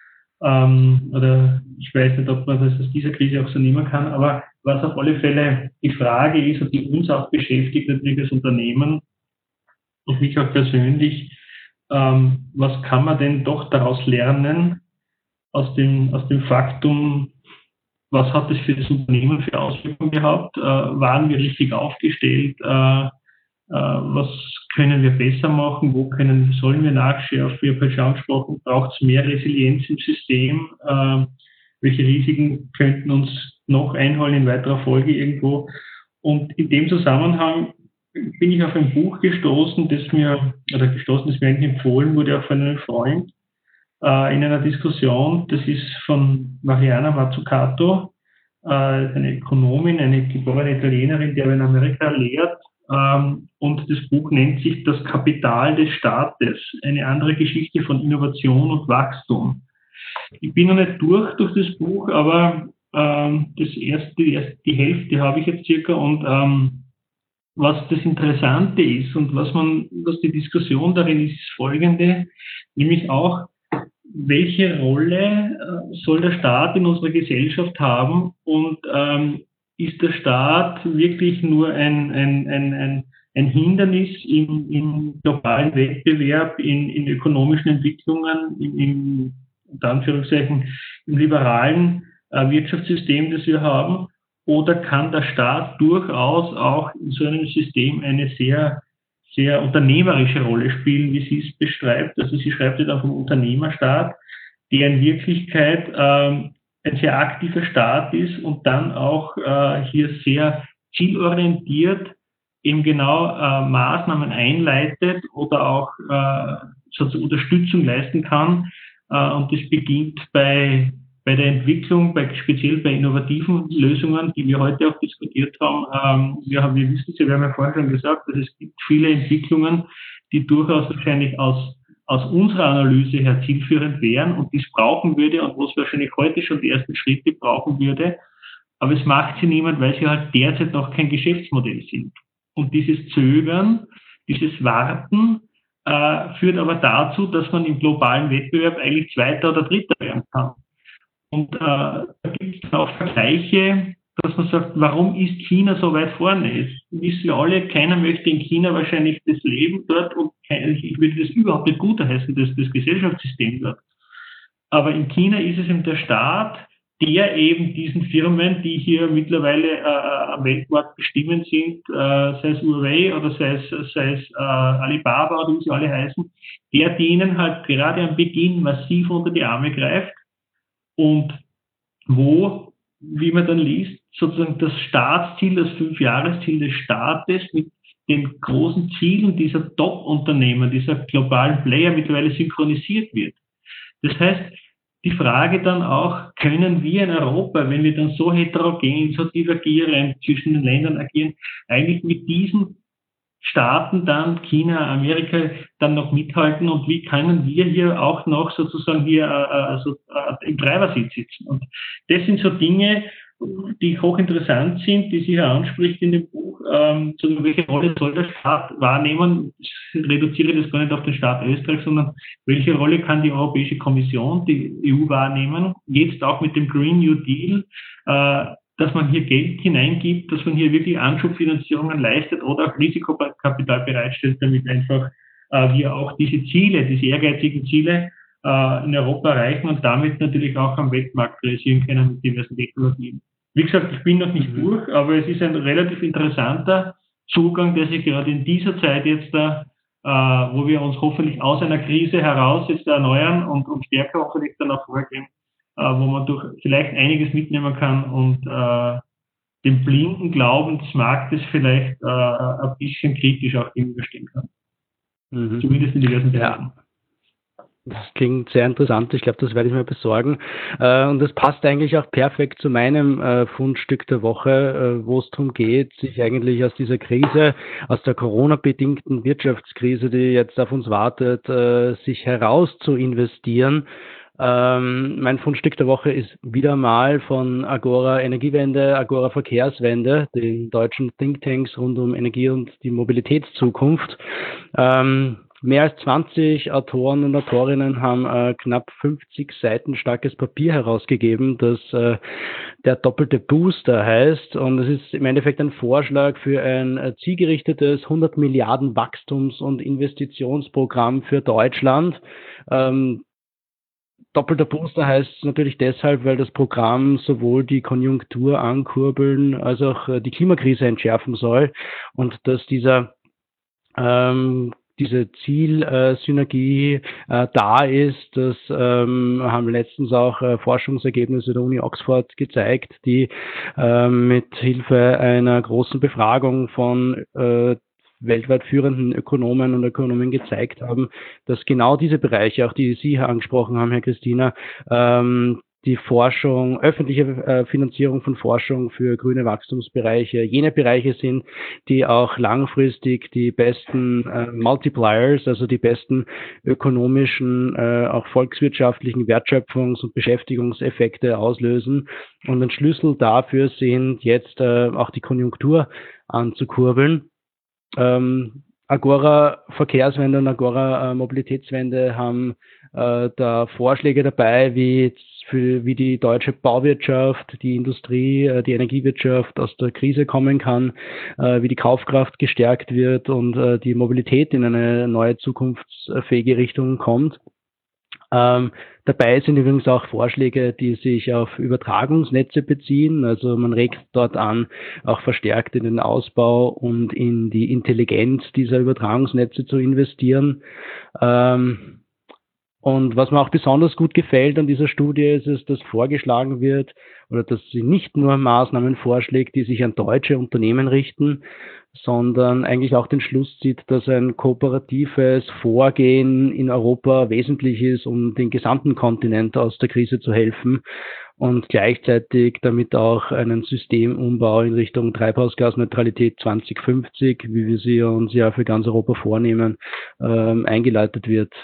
Ähm, oder ich weiß nicht, ob man das aus dieser Krise auch so nehmen kann, aber was auf alle Fälle die Frage ist und die uns auch beschäftigt, natürlich als Unternehmen und mich auch persönlich, ähm, was kann man denn doch daraus lernen aus dem, aus dem Faktum, was hat das für das Unternehmen für Auswirkungen gehabt, äh, waren wir richtig aufgestellt, äh, äh, was können wir besser machen, wo können, sollen wir nachschärfen, ich habe ja schon angesprochen, braucht es mehr Resilienz im System, äh, welche Risiken könnten uns noch einholen in weiterer Folge irgendwo. Und in dem Zusammenhang bin ich auf ein Buch gestoßen, das mir, oder gestoßen, das mir eigentlich empfohlen wurde, auch von einem Freund, äh, in einer Diskussion. Das ist von Mariana Mazzucato, äh, eine Ökonomin, eine geborene Italienerin, die aber in Amerika lehrt. Ähm, und das Buch nennt sich Das Kapital des Staates, eine andere Geschichte von Innovation und Wachstum. Ich bin noch nicht durch durch das Buch, aber ähm, das erste, die, erste, die Hälfte habe ich jetzt circa. Und ähm, was das Interessante ist und was man, was die Diskussion darin ist, ist folgende, nämlich auch, welche Rolle äh, soll der Staat in unserer Gesellschaft haben und ähm, ist der Staat wirklich nur ein, ein, ein, ein, ein Hindernis im, im globalen Wettbewerb, in, in ökonomischen Entwicklungen, im, im, unter Anführungszeichen, im liberalen äh, Wirtschaftssystem, das wir haben? Oder kann der Staat durchaus auch in so einem System eine sehr, sehr unternehmerische Rolle spielen, wie sie es beschreibt? Also sie schreibt ja dann vom Unternehmerstaat, der in Wirklichkeit ähm, ein sehr aktiver Staat ist und dann auch äh, hier sehr zielorientiert eben genau äh, Maßnahmen einleitet oder auch äh, sozusagen Unterstützung leisten kann. Äh, und das beginnt bei, bei der Entwicklung, bei, speziell bei innovativen Lösungen, die wir heute auch diskutiert haben. Ähm, wir, haben wir wissen es ja, wir haben ja vorhin schon gesagt, dass es gibt viele Entwicklungen, die durchaus wahrscheinlich aus aus unserer Analyse her zielführend wären und dies brauchen würde und wo es wahrscheinlich heute schon die ersten Schritte brauchen würde. Aber es macht sie niemand, weil sie halt derzeit noch kein Geschäftsmodell sind. Und dieses Zögern, dieses Warten äh, führt aber dazu, dass man im globalen Wettbewerb eigentlich Zweiter oder Dritter werden kann. Und äh, da gibt es auch Vergleiche, dass man sagt, warum ist China so weit vorne? Jetzt wissen wir alle, keiner möchte in China wahrscheinlich das Leben dort und ich würde das überhaupt nicht gutheißen, das, das Gesellschaftssystem dort. Aber in China ist es eben der Staat, der eben diesen Firmen, die hier mittlerweile äh, am Weltmarkt bestimmend sind, äh, sei es Huawei oder sei es, sei es äh, Alibaba oder wie sie alle heißen, der denen halt gerade am Beginn massiv unter die Arme greift und wo, wie man dann liest, sozusagen das Staatsziel, das Fünfjahresziel des Staates mit den großen Zielen dieser Top-Unternehmen, dieser globalen Player mittlerweile synchronisiert wird. Das heißt, die Frage dann auch, können wir in Europa, wenn wir dann so heterogen, so divergierend zwischen den Ländern agieren, eigentlich mit diesen Staaten dann, China, Amerika, dann noch mithalten und wie können wir hier auch noch sozusagen hier äh, also, äh, im Treibersitz sitzen? Und das sind so Dinge, die hochinteressant sind, die sie hier anspricht in dem Buch. Ähm, so welche Rolle soll der Staat wahrnehmen? Ich reduziere das gar nicht auf den Staat Österreich, sondern welche Rolle kann die Europäische Kommission, die E U wahrnehmen? Jetzt auch mit dem Green New Deal, äh, dass man hier Geld hineingibt, dass man hier wirklich Anschubfinanzierungen leistet oder auch Risikokapital bereitstellt, damit einfach äh, wir auch diese Ziele, diese ehrgeizigen Ziele äh, in Europa erreichen und damit natürlich auch am Weltmarkt realisieren können mit diversen Technologien. Wie gesagt, ich bin noch nicht mhm. durch, aber es ist ein relativ interessanter Zugang, der sich gerade in dieser Zeit jetzt da, äh, wo wir uns hoffentlich aus einer Krise heraus jetzt erneuern und, und stärker hoffentlich dann auch vorgehen, wo man durch vielleicht einiges mitnehmen kann und äh, dem blinden Glauben des Marktes vielleicht äh, ein bisschen kritisch auch gegenüberstehen kann. Mhm. Zumindest in diversen Bereichen. Ja. Das klingt sehr interessant. Ich glaube, das werde ich mir besorgen. Äh, und das passt eigentlich auch perfekt zu meinem äh, Fundstück der Woche, äh, wo es darum geht, sich eigentlich aus dieser Krise, aus der Corona-bedingten Wirtschaftskrise, die jetzt auf uns wartet, äh, sich heraus zu investieren. Ähm, mein Fundstück der Woche ist wieder mal von Agora Energiewende, Agora Verkehrswende, den deutschen Thinktanks rund um Energie und die Mobilitätszukunft. Ähm, mehr als zwanzig Autoren und Autorinnen haben äh, knapp fünfzig Seiten starkes Papier herausgegeben, das äh, der doppelte Booster heißt. Und es ist im Endeffekt ein Vorschlag für ein äh, zielgerichtetes hundert Milliarden Wachstums- und Investitionsprogramm für Deutschland. Ähm, Doppelter Booster heißt natürlich deshalb, weil das Programm sowohl die Konjunktur ankurbeln als auch die Klimakrise entschärfen soll und dass dieser ähm, diese Zielsynergie äh, da ist. Das ähm, haben letztens auch äh, Forschungsergebnisse der Uni Oxford gezeigt, die äh, mit Hilfe einer großen Befragung von äh, weltweit führenden Ökonomen und Ökonomen gezeigt haben, dass genau diese Bereiche, auch die Sie hier angesprochen haben, Herr Christina, ähm, die Forschung, öffentliche äh, Finanzierung von Forschung für grüne Wachstumsbereiche, jene Bereiche sind, die auch langfristig die besten äh, Multipliers, also die besten ökonomischen, äh, auch volkswirtschaftlichen Wertschöpfungs- und Beschäftigungseffekte auslösen. Und ein Schlüssel dafür sind jetzt äh, auch die Konjunktur anzukurbeln. Ähm, Agora Verkehrswende und Agora äh, Mobilitätswende haben äh, da Vorschläge dabei, wie für wie die deutsche Bauwirtschaft, die Industrie, äh, die Energiewirtschaft aus der Krise kommen kann, äh, wie die Kaufkraft gestärkt wird und äh, die Mobilität in eine neue zukunftsfähige Richtung kommt. Ähm, dabei sind übrigens auch Vorschläge, die sich auf Übertragungsnetze beziehen. Also man regt dort an, auch verstärkt in den Ausbau und in die Intelligenz dieser Übertragungsnetze zu investieren. Ähm, und was mir auch besonders gut gefällt an dieser Studie ist es, dass vorgeschlagen wird, oder dass sie nicht nur Maßnahmen vorschlägt, die sich an deutsche Unternehmen richten, sondern eigentlich auch den Schluss zieht, dass ein kooperatives Vorgehen in Europa wesentlich ist, um den gesamten Kontinent aus der Krise zu helfen und gleichzeitig damit auch einen Systemumbau in Richtung Treibhausgasneutralität zwanzig fünfzig, wie wir sie uns ja für ganz Europa vornehmen, ähm, eingeleitet wird.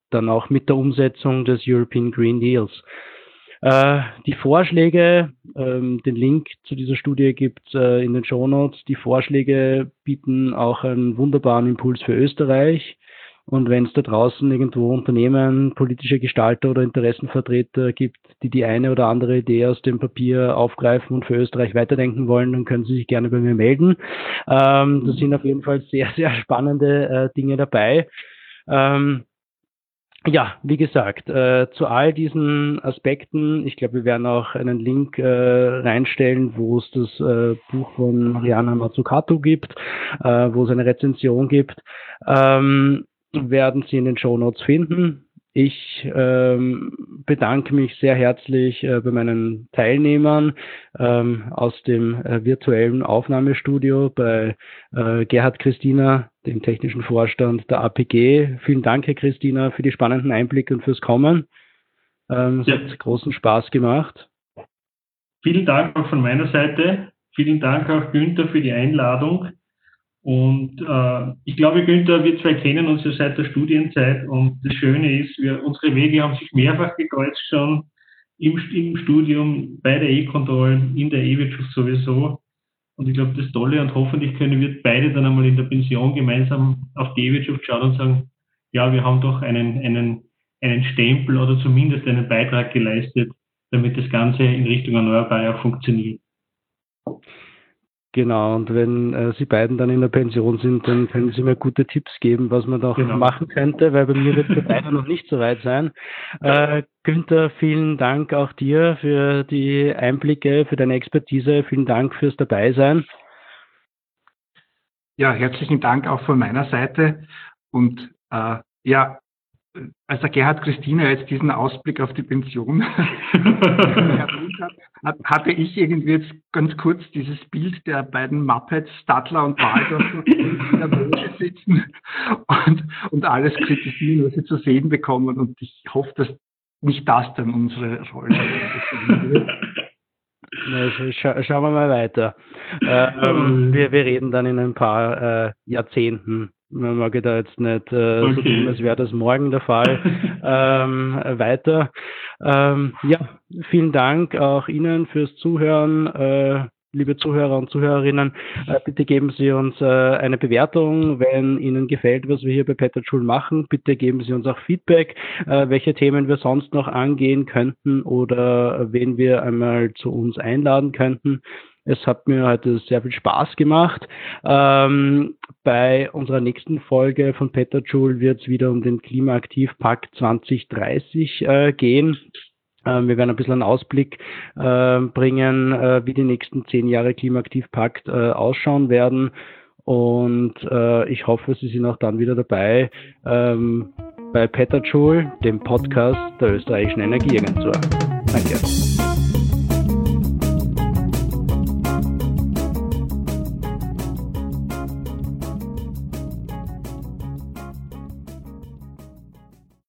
dann auch mit der Umsetzung des European Green Deals. Äh, die Vorschläge, ähm, den Link zu dieser Studie gibt es äh, in den Shownotes. Die Vorschläge bieten auch einen wunderbaren Impuls für Österreich. Und wenn es da draußen irgendwo Unternehmen, politische Gestalter oder Interessenvertreter gibt, die die eine oder andere Idee aus dem Papier aufgreifen und für Österreich weiterdenken wollen, dann können Sie sich gerne bei mir melden. Ähm, da sind auf jeden Fall sehr, sehr spannende äh, Dinge dabei. Ähm, ja, wie gesagt, äh, zu all diesen Aspekten, ich glaube, wir werden auch einen Link äh, reinstellen, wo es das äh, Buch von Mariana Mazzucato gibt, äh, wo es eine Rezension gibt. Ähm, werden Sie in den Shownotes finden. Ich ähm, bedanke mich sehr herzlich äh, bei meinen Teilnehmern ähm, aus dem äh, virtuellen Aufnahmestudio, bei äh, Gerhard Christina, dem technischen Vorstand der A P G. Vielen Dank, Herr Christina, für die spannenden Einblicke und fürs Kommen. Ähm, es ja. hat großen Spaß gemacht. Vielen Dank auch von meiner Seite. Vielen Dank auch Günther für die Einladung. Und äh, ich glaube, Günther, wir zwei kennen uns ja seit der Studienzeit und das Schöne ist, wir, unsere Wege haben sich mehrfach gekreuzt schon im, im Studium, bei der E-Control, in der E-Wirtschaft sowieso. Und ich glaube, das Tolle und hoffentlich können wir beide dann einmal in der Pension gemeinsam auf die E-Wirtschaft schauen und sagen, ja, wir haben doch einen, einen, einen Stempel oder zumindest einen Beitrag geleistet, damit das Ganze in Richtung Erneuerbare auch funktioniert. Genau, und wenn äh, Sie beiden dann in der Pension sind, dann können Sie mir gute Tipps geben, was man noch genau. machen könnte, weil bei mir wird es leider noch nicht so weit sein. Äh, Günther, vielen Dank auch dir für die Einblicke, für deine Expertise, vielen Dank fürs Dabeisein. Ja, herzlichen Dank auch von meiner Seite. Und äh, ja, als der Gerhard Christina jetzt diesen Ausblick auf die Pension erwähnt hat, hatte ich irgendwie jetzt ganz kurz dieses Bild der beiden Muppets, Statler und Waldorf, in der Loge sitzen und, und alles kritisieren, was sie zu sehen bekommen. Und ich hoffe, dass nicht das dann unsere Rolle wird. Also, scha schauen wir mal weiter. Ähm, wir, wir reden dann in ein paar äh, Jahrzehnten. Man mag da jetzt nicht äh, okay. so tun, als wäre das morgen der Fall. ähm, weiter. Ähm, ja, vielen Dank auch Ihnen fürs Zuhören. Äh, liebe Zuhörer und Zuhörerinnen, äh, bitte geben Sie uns äh, eine Bewertung, wenn Ihnen gefällt, was wir hier bei PetroJoule machen. Bitte geben Sie uns auch Feedback, äh, welche Themen wir sonst noch angehen könnten oder wen wir einmal zu uns einladen könnten. Es hat mir heute sehr viel Spaß gemacht. Ähm, bei unserer nächsten Folge von PetroJoule wird es wieder um den Klimaaktivpakt zwanzig dreißig äh, gehen. Ähm, wir werden ein bisschen einen Ausblick äh, bringen, äh, wie die nächsten zehn Jahre Klimaaktivpakt äh, ausschauen werden. Und äh, ich hoffe, Sie sind auch dann wieder dabei ähm, bei PetroJoule, dem Podcast der Österreichischen Energieagentur. Danke.